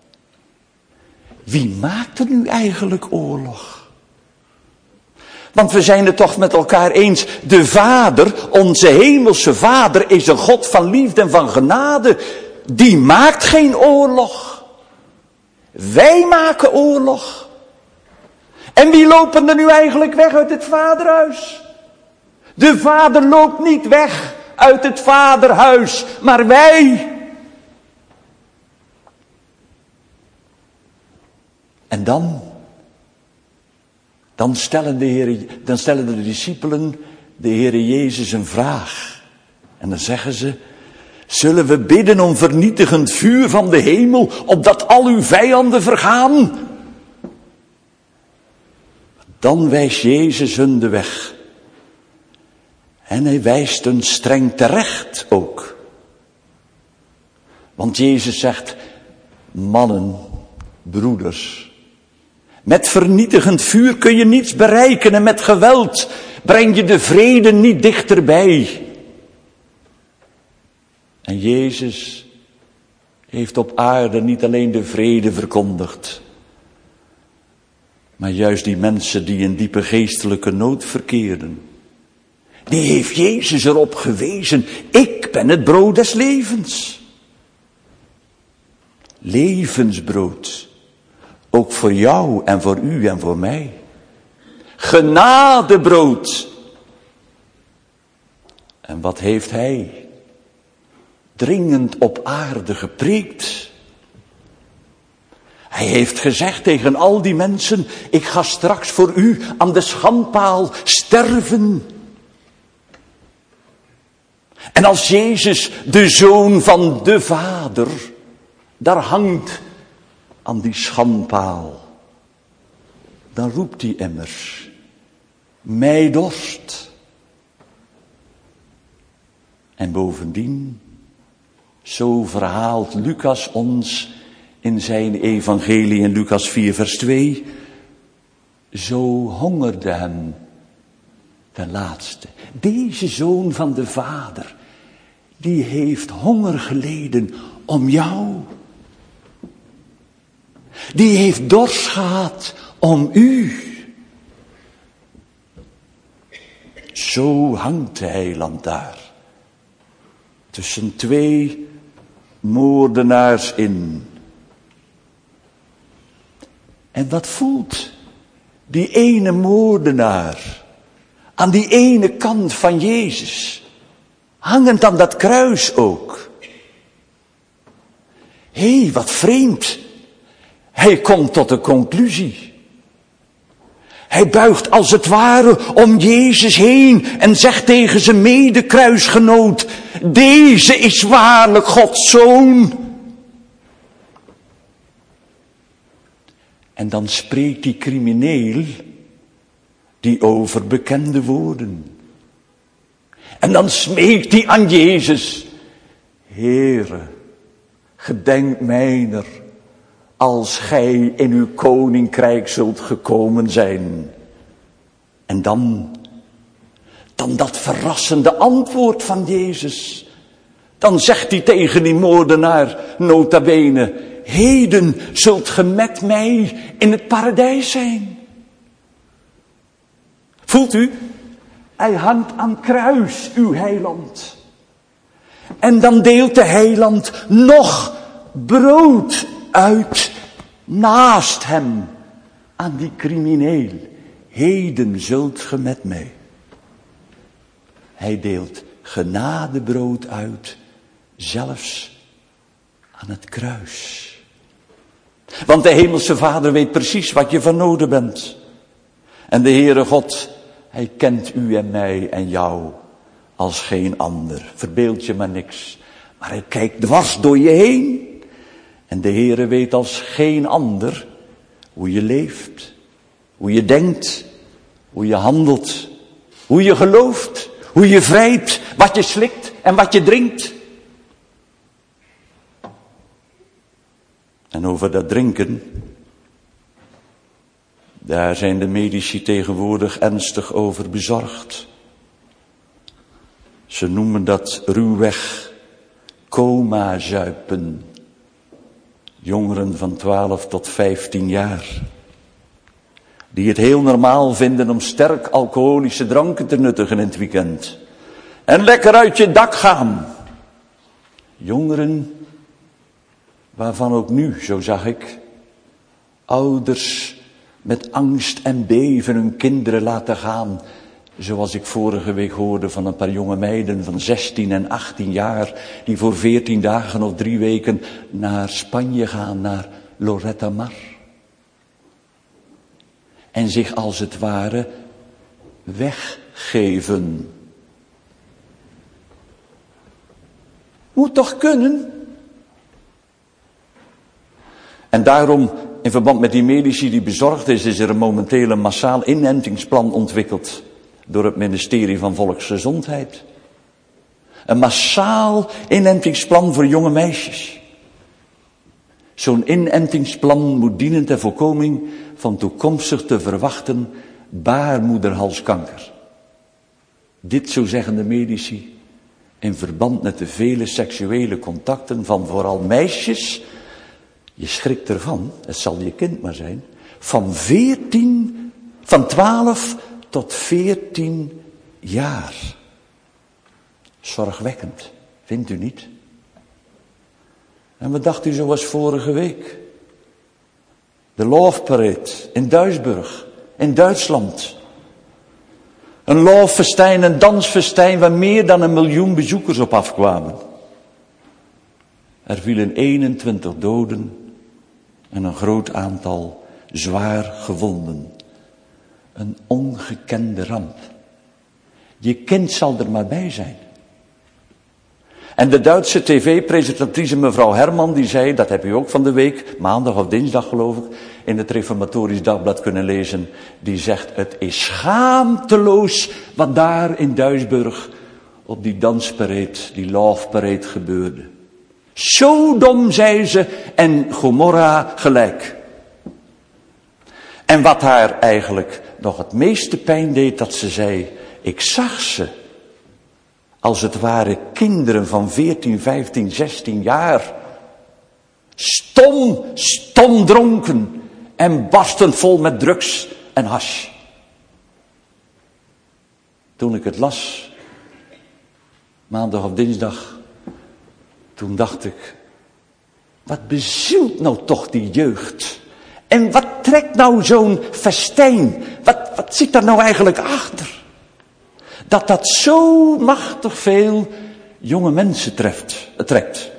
wie maakt er nu eigenlijk oorlog? Want we zijn het toch met elkaar eens, de Vader, onze hemelse Vader, is een God van liefde en van genade. Die maakt geen oorlog. Wij maken oorlog. En wie lopen er nu eigenlijk weg uit het vaderhuis? De Vader loopt niet weg uit het vaderhuis, maar wij. En dan stellen de discipelen de Heere Jezus een vraag. En dan zeggen ze, zullen we bidden om vernietigend vuur van de hemel, opdat al uw vijanden vergaan? Dan wijst Jezus hun de weg. En hij wijst hun streng terecht ook. Want Jezus zegt, mannen, broeders, met vernietigend vuur kun je niets bereiken en met geweld breng je de vrede niet dichterbij. En Jezus heeft op aarde niet alleen de vrede verkondigd, maar juist die mensen die in diepe geestelijke nood verkeerden. Die heeft Jezus erop gewezen, ik ben het brood des levens. Levensbrood. Ook voor jou en voor u en voor mij. Genadebrood. En wat heeft hij dringend op aarde gepreekt? Hij heeft gezegd tegen al die mensen, ik ga straks voor u aan de schandpaal sterven. En als Jezus, de Zoon van de Vader, daar hangt aan die schandpaal, dan roept hij immers, mij dorst. En bovendien, zo verhaalt Lucas ons in zijn evangelie in Lucas 4 vers 2, zo hongerde hem ten laatste. Deze Zoon van de Vader, die heeft honger geleden om jou. Die heeft dorst gehad om u. Zo hangt de heiland daar. Tussen twee moordenaars in. En wat voelt die ene moordenaar aan die ene kant van Jezus? Hangend aan dat kruis ook. Hé, wat vreemd. Hij komt tot de conclusie. Hij buigt als het ware om Jezus heen en zegt tegen zijn medekruisgenoot, deze is waarlijk Gods Zoon. En dan spreekt die crimineel die overbekende woorden. En dan smeekt hij aan Jezus, Heere, gedenk mijner, als gij in uw koninkrijk zult gekomen zijn. En dan dat verrassende antwoord van Jezus. Dan zegt hij tegen die moordenaar, nota bene, heden zult ge met mij in het paradijs zijn. Voelt u? Hij hangt aan kruis, uw heiland. En dan deelt de heiland nog brood uit naast hem aan die crimineel. Heden zult ge met mij. Hij deelt genadebrood uit, zelfs aan het kruis. Want de hemelse Vader weet precies wat je van nodig bent. En de Heere God, hij kent u en mij en jou als geen ander. Verbeeld je maar niks. Maar hij kijkt dwars door je heen. En de Heere weet als geen ander hoe je leeft, hoe je denkt, hoe je handelt, hoe je gelooft, hoe je vrijt, wat je slikt en wat je drinkt. En over dat drinken, daar zijn de medici tegenwoordig ernstig over bezorgd. Ze noemen dat ruwweg coma-zuipen. Jongeren van 12 tot 15 jaar. Die het heel normaal vinden om sterk alcoholische dranken te nuttigen in het weekend. En lekker uit je dak gaan. Jongeren waarvan ook nu, zo zag ik, ouders met angst en beven hun kinderen laten gaan. Zoals ik vorige week hoorde van een paar jonge meiden van 16 en 18 jaar. Die voor 14 dagen of 3 weken naar Spanje gaan, naar Loretta Mar. En zich als het ware weggeven. Moet toch kunnen? En daarom, in verband met die medici die bezorgd is er momenteel een massaal inentingsplan ontwikkeld door het ministerie van Volksgezondheid. Een massaal inentingsplan voor jonge meisjes. Zo'n inentingsplan moet dienen ter voorkoming van toekomstig te verwachten baarmoederhalskanker. Dit, zo zeggen de medici, in verband met de vele seksuele contacten van vooral meisjes. Je schrikt ervan, het zal je kind maar zijn, van 12 tot 14 jaar. Zorgwekkend, vindt u niet? En wat dacht u zoals vorige week? De Love Parade in Duisburg, in Duitsland. Een looffestijn, een dansfestijn waar meer dan 1 miljoen bezoekers op afkwamen. Er vielen 21 doden en een groot aantal zwaar gewonden. Een ongekende ramp. Je kind zal er maar bij zijn. En de Duitse tv-presentatrice mevrouw Herman, die zei, dat heb u ook van de week, maandag of dinsdag geloof ik, in het Reformatorisch Dagblad kunnen lezen, die zegt, het is schaamteloos wat daar in Duisburg op die dansparade, die love parade gebeurde. Sodom, zei ze, en Gomorra gelijk. En wat haar eigenlijk nog het meeste pijn deed, dat ze zei, ik zag ze als het ware kinderen van 14, 15, 16 jaar. Stom dronken en barstend vol met drugs en hash. Toen ik het las, maandag of dinsdag, toen dacht ik, wat bezielt nou toch die jeugd? En wat trekt nou zo'n festijn? Wat zit daar nou eigenlijk achter? Dat zo machtig veel jonge mensen trekt.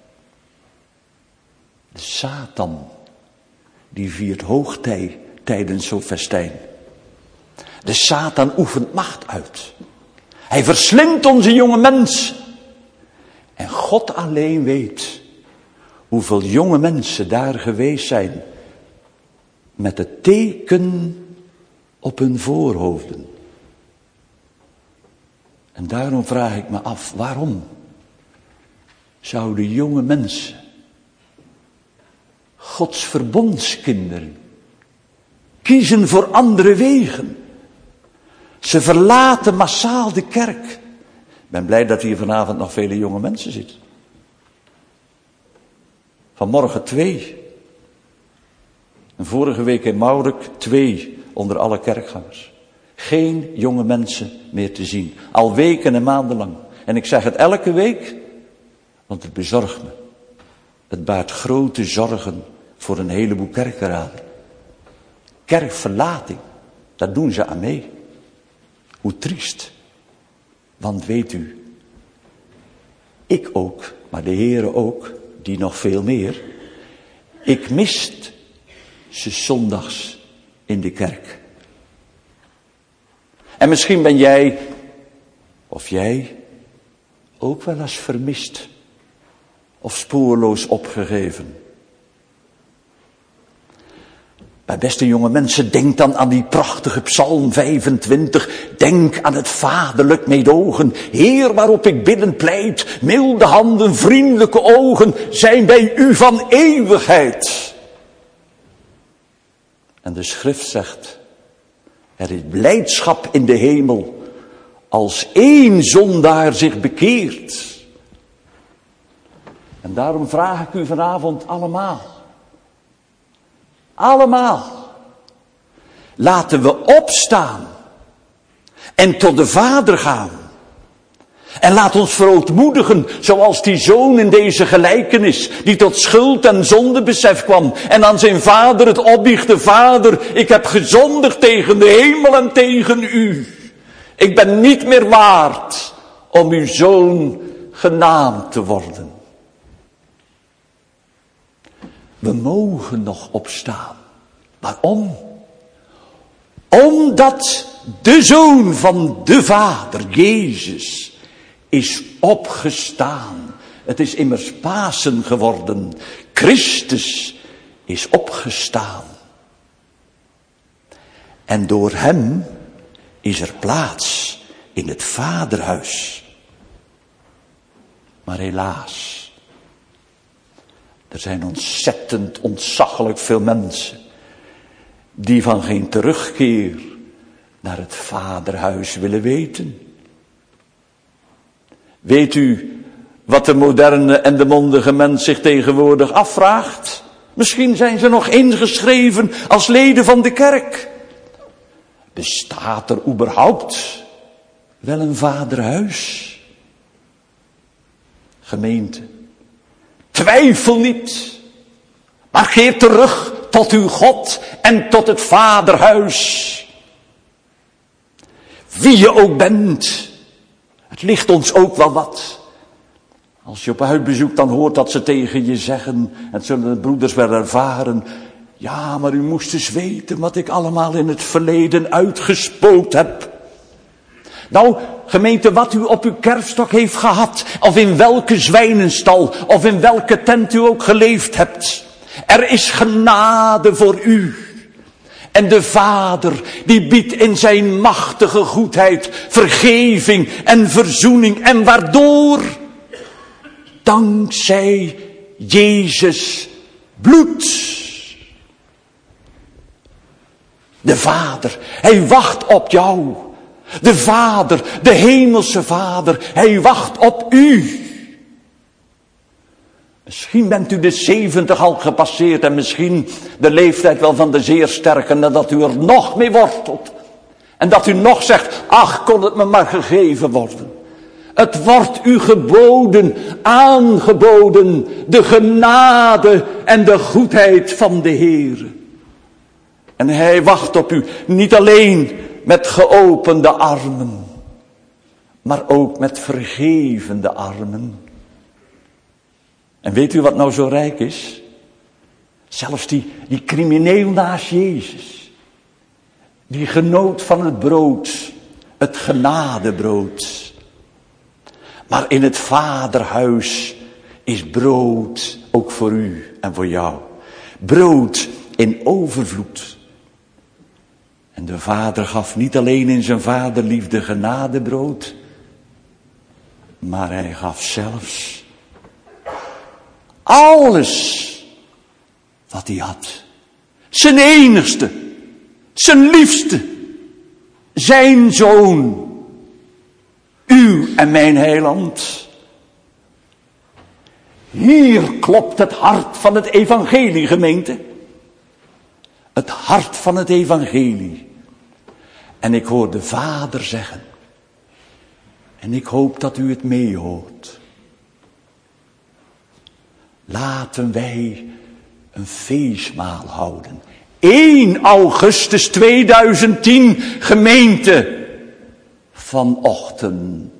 De Satan, die viert hoogtij tijdens zo'n festijn. De Satan oefent macht uit. Hij verslindt onze jonge mensen. En God alleen weet hoeveel jonge mensen daar geweest zijn met het teken op hun voorhoofden. En daarom vraag ik me af, waarom zouden jonge mensen, Gods verbondskinderen, kiezen voor andere wegen? Ze verlaten massaal de kerk. Ik ben blij dat hier vanavond nog vele jonge mensen zitten. Vanmorgen 2. En vorige week in Maurik 2 onder alle kerkgangers. Geen jonge mensen meer te zien. Al weken en maanden lang. En ik zeg het elke week, want het bezorgt me. Het baart grote zorgen voor een heleboel kerkeraden. Kerkverlating, daar doen ze aan mee. Hoe triest. Want weet u, ik ook, maar de Heere ook, die nog veel meer. Ik mist ze zondags in de kerk. En misschien ben jij, of jij, ook wel eens vermist. Of spoorloos opgegeven. Maar beste jonge mensen, denk dan aan die prachtige Psalm 25. Denk aan het vaderlijk meedogen. Heer, waarop ik biddend pleit. Milde handen, vriendelijke ogen zijn bij u van eeuwigheid. En de schrift zegt, er is blijdschap in de hemel als één zondaar zich bekeert. En daarom vraag ik u vanavond allemaal, laten we opstaan en tot de Vader gaan. En laat ons verootmoedigen, zoals die zoon in deze gelijkenis, die tot schuld en zondebesef kwam en aan zijn vader het opbiechte: Vader, ik heb gezondigd tegen de hemel en tegen u. Ik ben niet meer waard om uw zoon genaamd te worden. We mogen nog opstaan. Waarom? Omdat de Zoon van de Vader, Jezus, is opgestaan. Het is immers Pasen geworden. Christus is opgestaan. En door hem is er plaats in het Vaderhuis. Maar helaas, er zijn ontzettend ontzaglijk veel mensen die van geen terugkeer naar het Vaderhuis willen weten. Weet u wat de moderne en de mondige mens zich tegenwoordig afvraagt? Misschien zijn ze nog ingeschreven als leden van de kerk. Bestaat er überhaupt wel een Vaderhuis? Gemeente, twijfel niet, maar keer terug tot uw God en tot het Vaderhuis. Wie je ook bent. Het ligt ons ook wel wat. Als je op huisbezoek dan hoort dat ze tegen je zeggen, en zullen de broeders wel ervaren, ja, maar u moest eens weten wat ik allemaal in het verleden uitgespookt heb. Nou, gemeente, wat u op uw kerfstok heeft gehad, of in welke zwijnenstal, of in welke tent u ook geleefd hebt. Er is genade voor u. En de Vader, die biedt in zijn machtige goedheid vergeving en verzoening. En waardoor? Dankzij Jezus bloed. De Vader, hij wacht op jou. De Vader, de hemelse Vader, hij wacht op u. Misschien bent u de 70 al gepasseerd en misschien de leeftijd wel van de zeer sterken en dat u er nog mee wortelt. En dat u nog zegt, ach, kon het me maar gegeven worden. Het wordt u geboden, aangeboden, de genade en de goedheid van de Heer. En hij wacht op u, niet alleen met geopende armen, maar ook met vergevende armen. En weet u wat nou zo rijk is? Zelfs die crimineel naast Jezus, die genoot van het brood, het genadebrood. Maar in het Vaderhuis is brood ook voor u en voor jou. Brood in overvloed. En de Vader gaf niet alleen in zijn vaderliefde genadebrood, maar hij gaf zelfs alles wat hij had. Zijn enigste, zijn liefste, zijn zoon, uw en mijn heiland. Hier klopt het hart van het evangelie, gemeente. Het hart van het evangelie. En ik hoor de Vader zeggen. En ik hoop dat u het meehoort. Laten wij een feestmaal houden. 1 augustus 2010, gemeente. Vanochtend.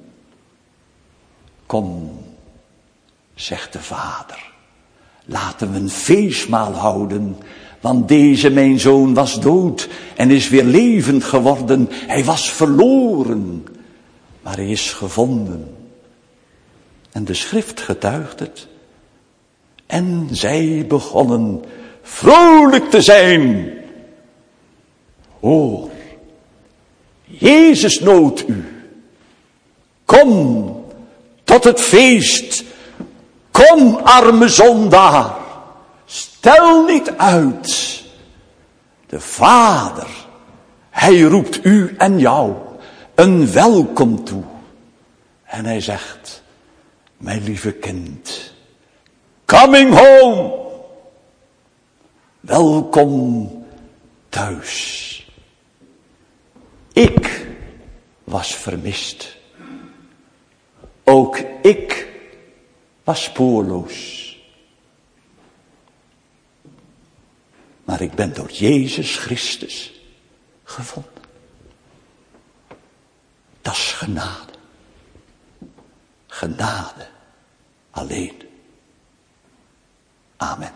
Kom, zegt de Vader. Laten we een feestmaal houden. Want deze mijn zoon was dood en is weer levend geworden. Hij was verloren, maar hij is gevonden. En de schrift getuigt het. En zij begonnen vrolijk te zijn. Hoor, Jezus noodt u. Kom tot het feest. Kom, arme zondaar. Stel niet uit. De Vader, hij roept u en jou een welkom toe. En hij zegt, mijn lieve kind, coming home. Welkom thuis. Ik was vermist. Ook ik was spoorloos. Maar ik ben door Jezus Christus gevonden. Dat is genade. Genade alleen. Amen.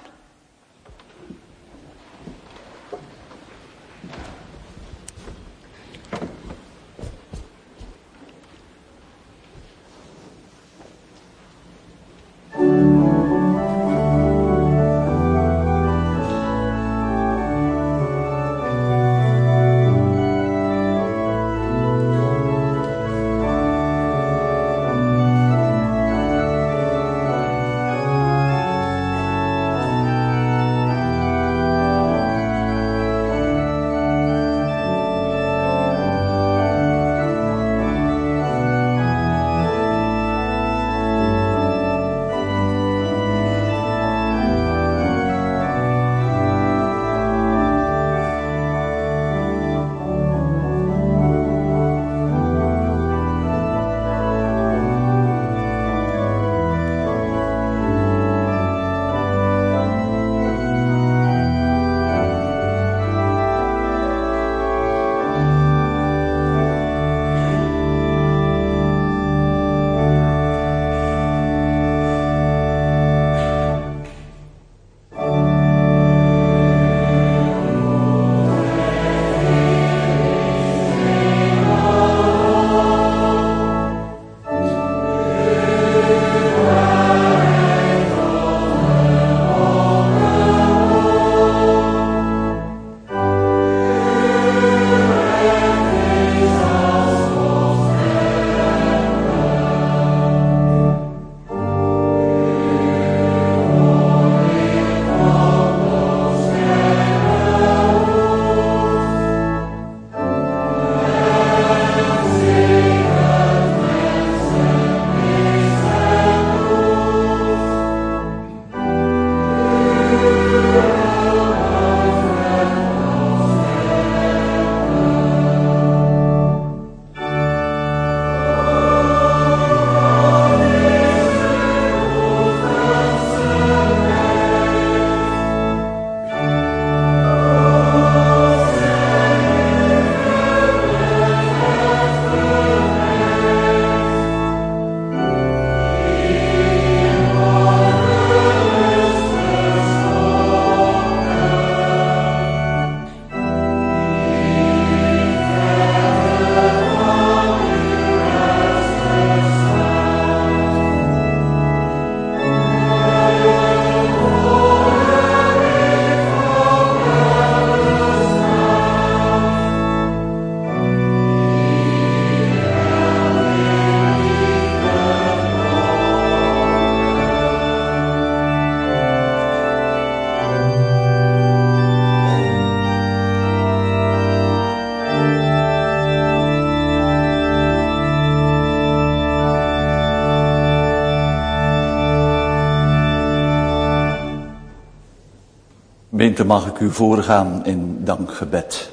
Gemeente, mag ik u voorgaan in dankgebed.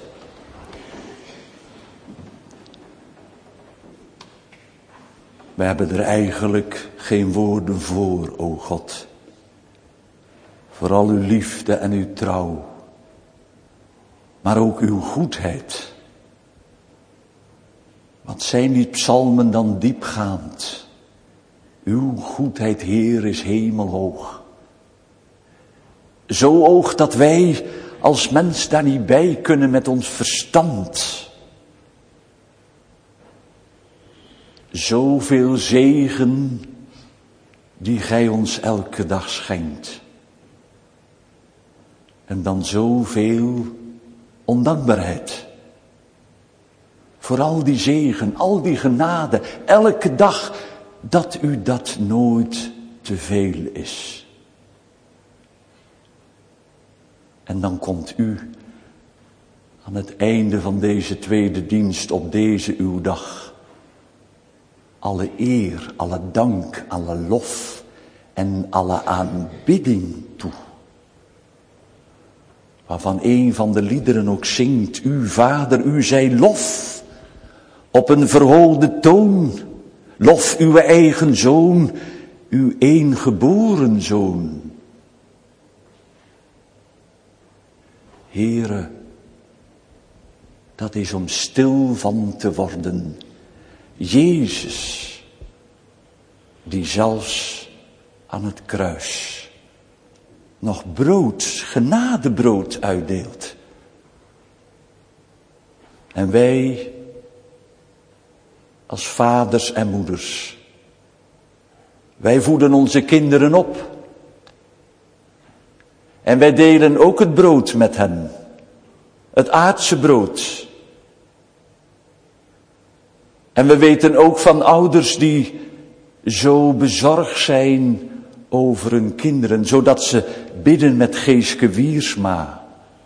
We hebben er eigenlijk geen woorden voor, o God. Voor al uw liefde en uw trouw. Maar ook uw goedheid. Wat zijn die psalmen dan diepgaand? Uw goedheid, Heer, is hemelhoog. Zo hoog dat wij als mens daar niet bij kunnen met ons verstand. Zoveel zegen die gij ons elke dag schenkt. En dan zoveel ondankbaarheid. Voor al die zegen, al die genade, elke dag, dat u dat nooit te veel is. En dan komt u aan het einde van deze tweede dienst op deze uw dag. Alle eer, alle dank, alle lof en alle aanbidding toe. Waarvan een van de liederen ook zingt, u Vader, u zij lof, op een verhoogde toon. Lof uw eigen Zoon, uw eengeboren Zoon. Heere, dat is om stil van te worden. Jezus, die zelfs aan het kruis nog brood, genadebrood uitdeelt. En wij, als vaders en moeders, wij voeden onze kinderen op. En wij delen ook het brood met hen. Het aardse brood. En we weten ook van ouders die zo bezorgd zijn over hun kinderen, zodat ze bidden met Geeske Wiersma.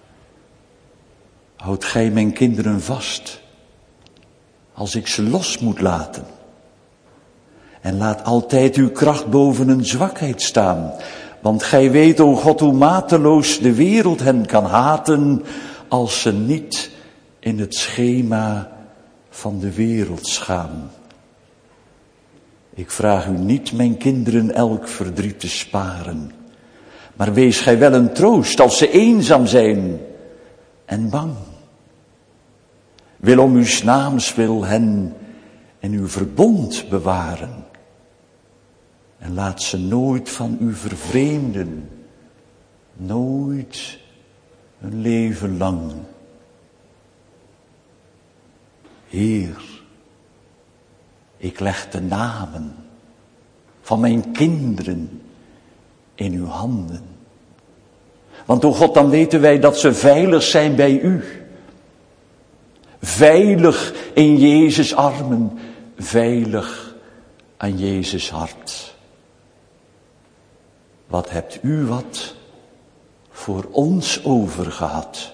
Houd gij mijn kinderen vast, als ik ze los moet laten. En laat altijd uw kracht boven hun zwakheid staan. Want gij weet, o God, hoe mateloos de wereld hen kan haten, als ze niet in het schema van de wereld gaan. Ik vraag u niet, mijn kinderen, elk verdriet te sparen. Maar wees gij wel een troost als ze eenzaam zijn en bang. Wil om uw naams wil hen en uw verbond bewaren. En laat ze nooit van u vervreemden. Nooit hun leven lang. Heer, ik leg de namen van mijn kinderen in uw handen. Want o God, dan weten wij dat ze veilig zijn bij u. Veilig in Jezus' armen, veilig aan Jezus' hart. Wat hebt u wat voor ons overgehad?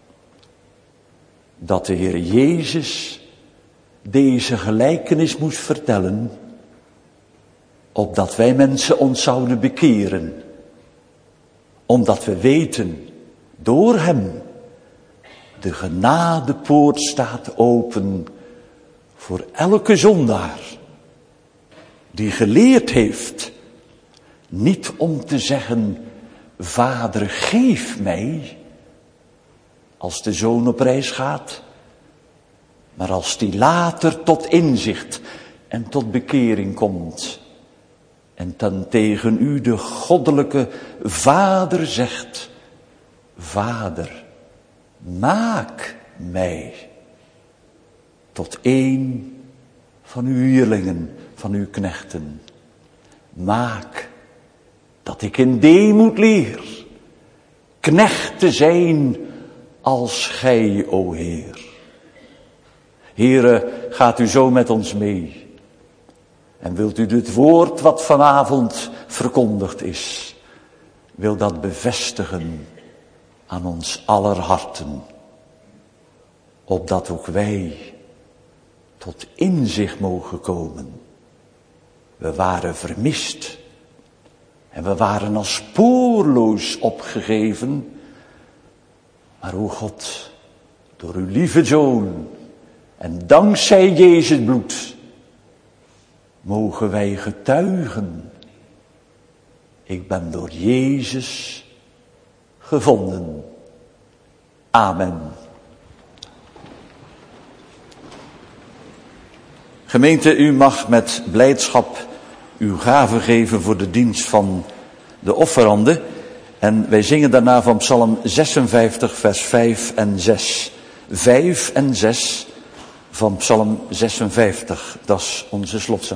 Dat de Heer Jezus deze gelijkenis moest vertellen, opdat wij mensen ons zouden bekeren. Omdat we weten, door hem, de genadepoort staat open voor elke zondaar die geleerd heeft, niet om te zeggen, Vader, geef mij, als de zoon op reis gaat, maar als die later tot inzicht en tot bekering komt en dan tegen u de goddelijke Vader zegt, Vader, maak mij tot een van uw huurlingen, van uw knechten. Maak dat ik in deemoed leer, knecht te zijn als gij, o Heer. Heere, gaat u zo met ons mee. En wilt u dit woord wat vanavond verkondigd is, wil dat bevestigen aan ons aller harten. Opdat ook wij tot inzicht mogen komen. We waren vermist. En we waren als spoorloos opgegeven. Maar o God, door uw lieve Zoon en dankzij Jezus bloed, mogen wij getuigen. Ik ben door Jezus gevonden. Amen. Gemeente, u mag met blijdschap uw gave geven voor de dienst van de offerande. En wij zingen daarna van Psalm 56, vers 5 en 6. 5 en 6 van Psalm 56. Dat is onze slotzang.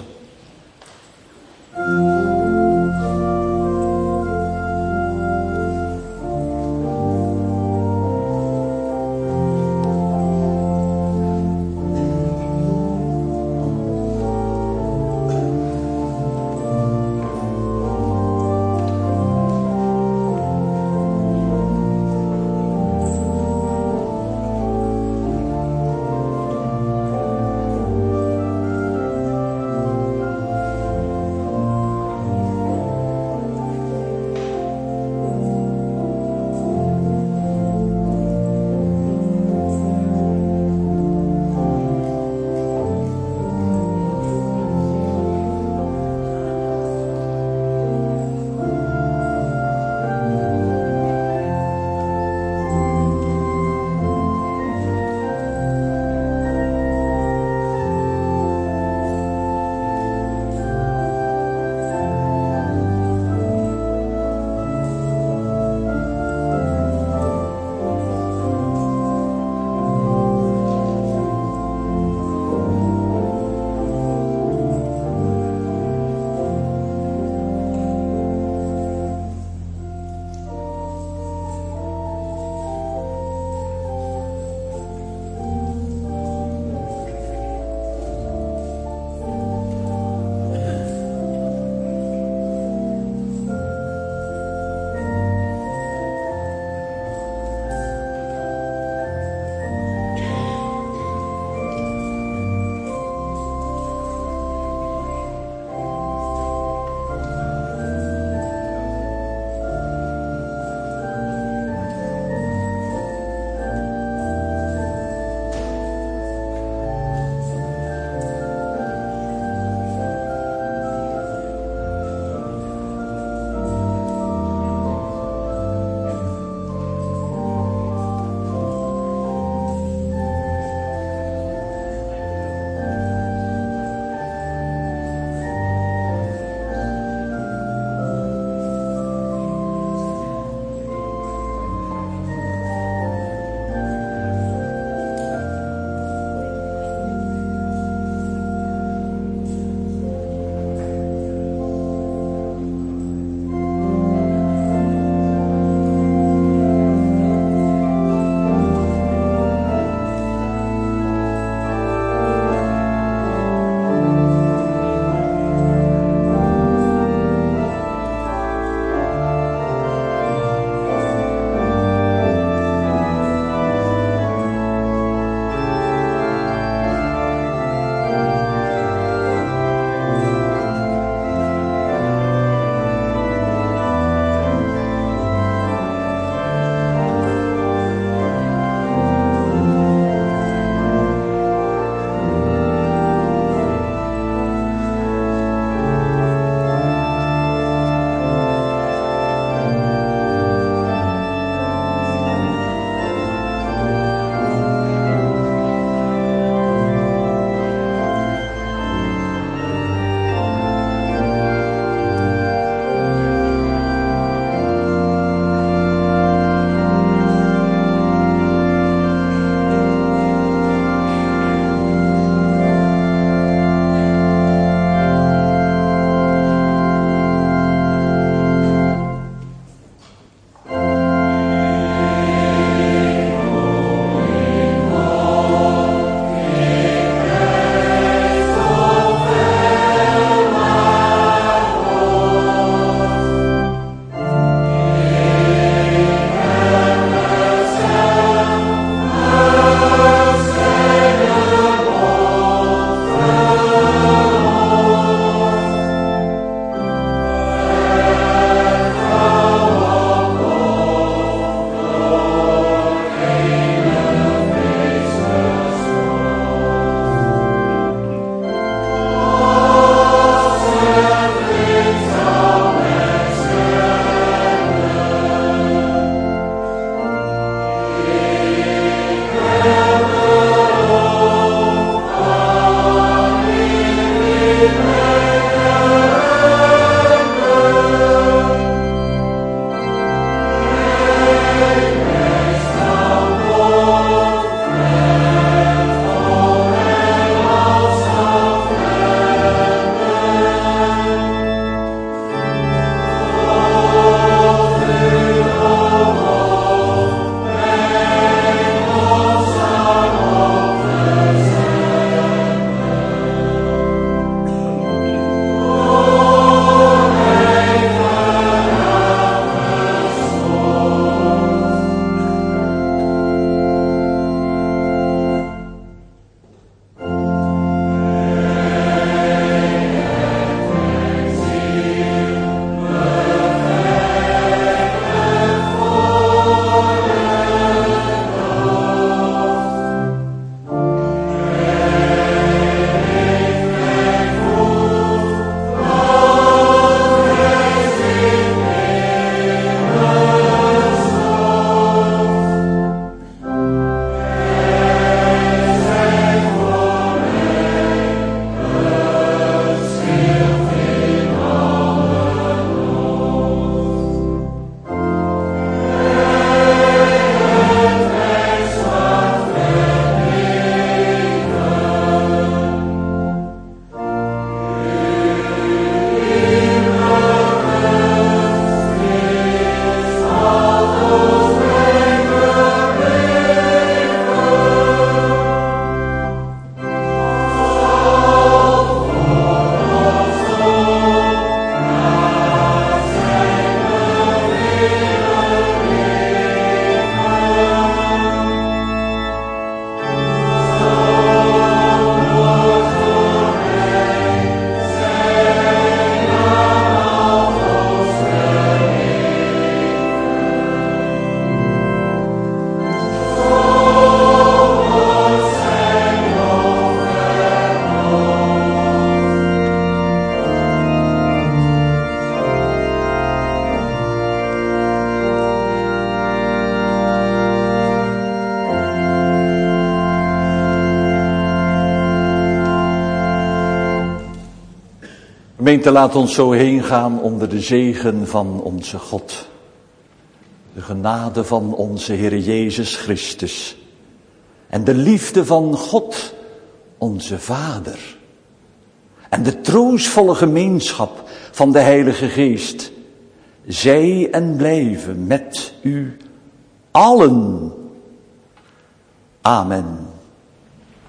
Gemeente, laat ons zo heen gaan onder de zegen van onze God. De genade van onze Heer Jezus Christus. En de liefde van God, onze Vader. En de troostvolle gemeenschap van de Heilige Geest. Zij en blijven met u allen. Amen.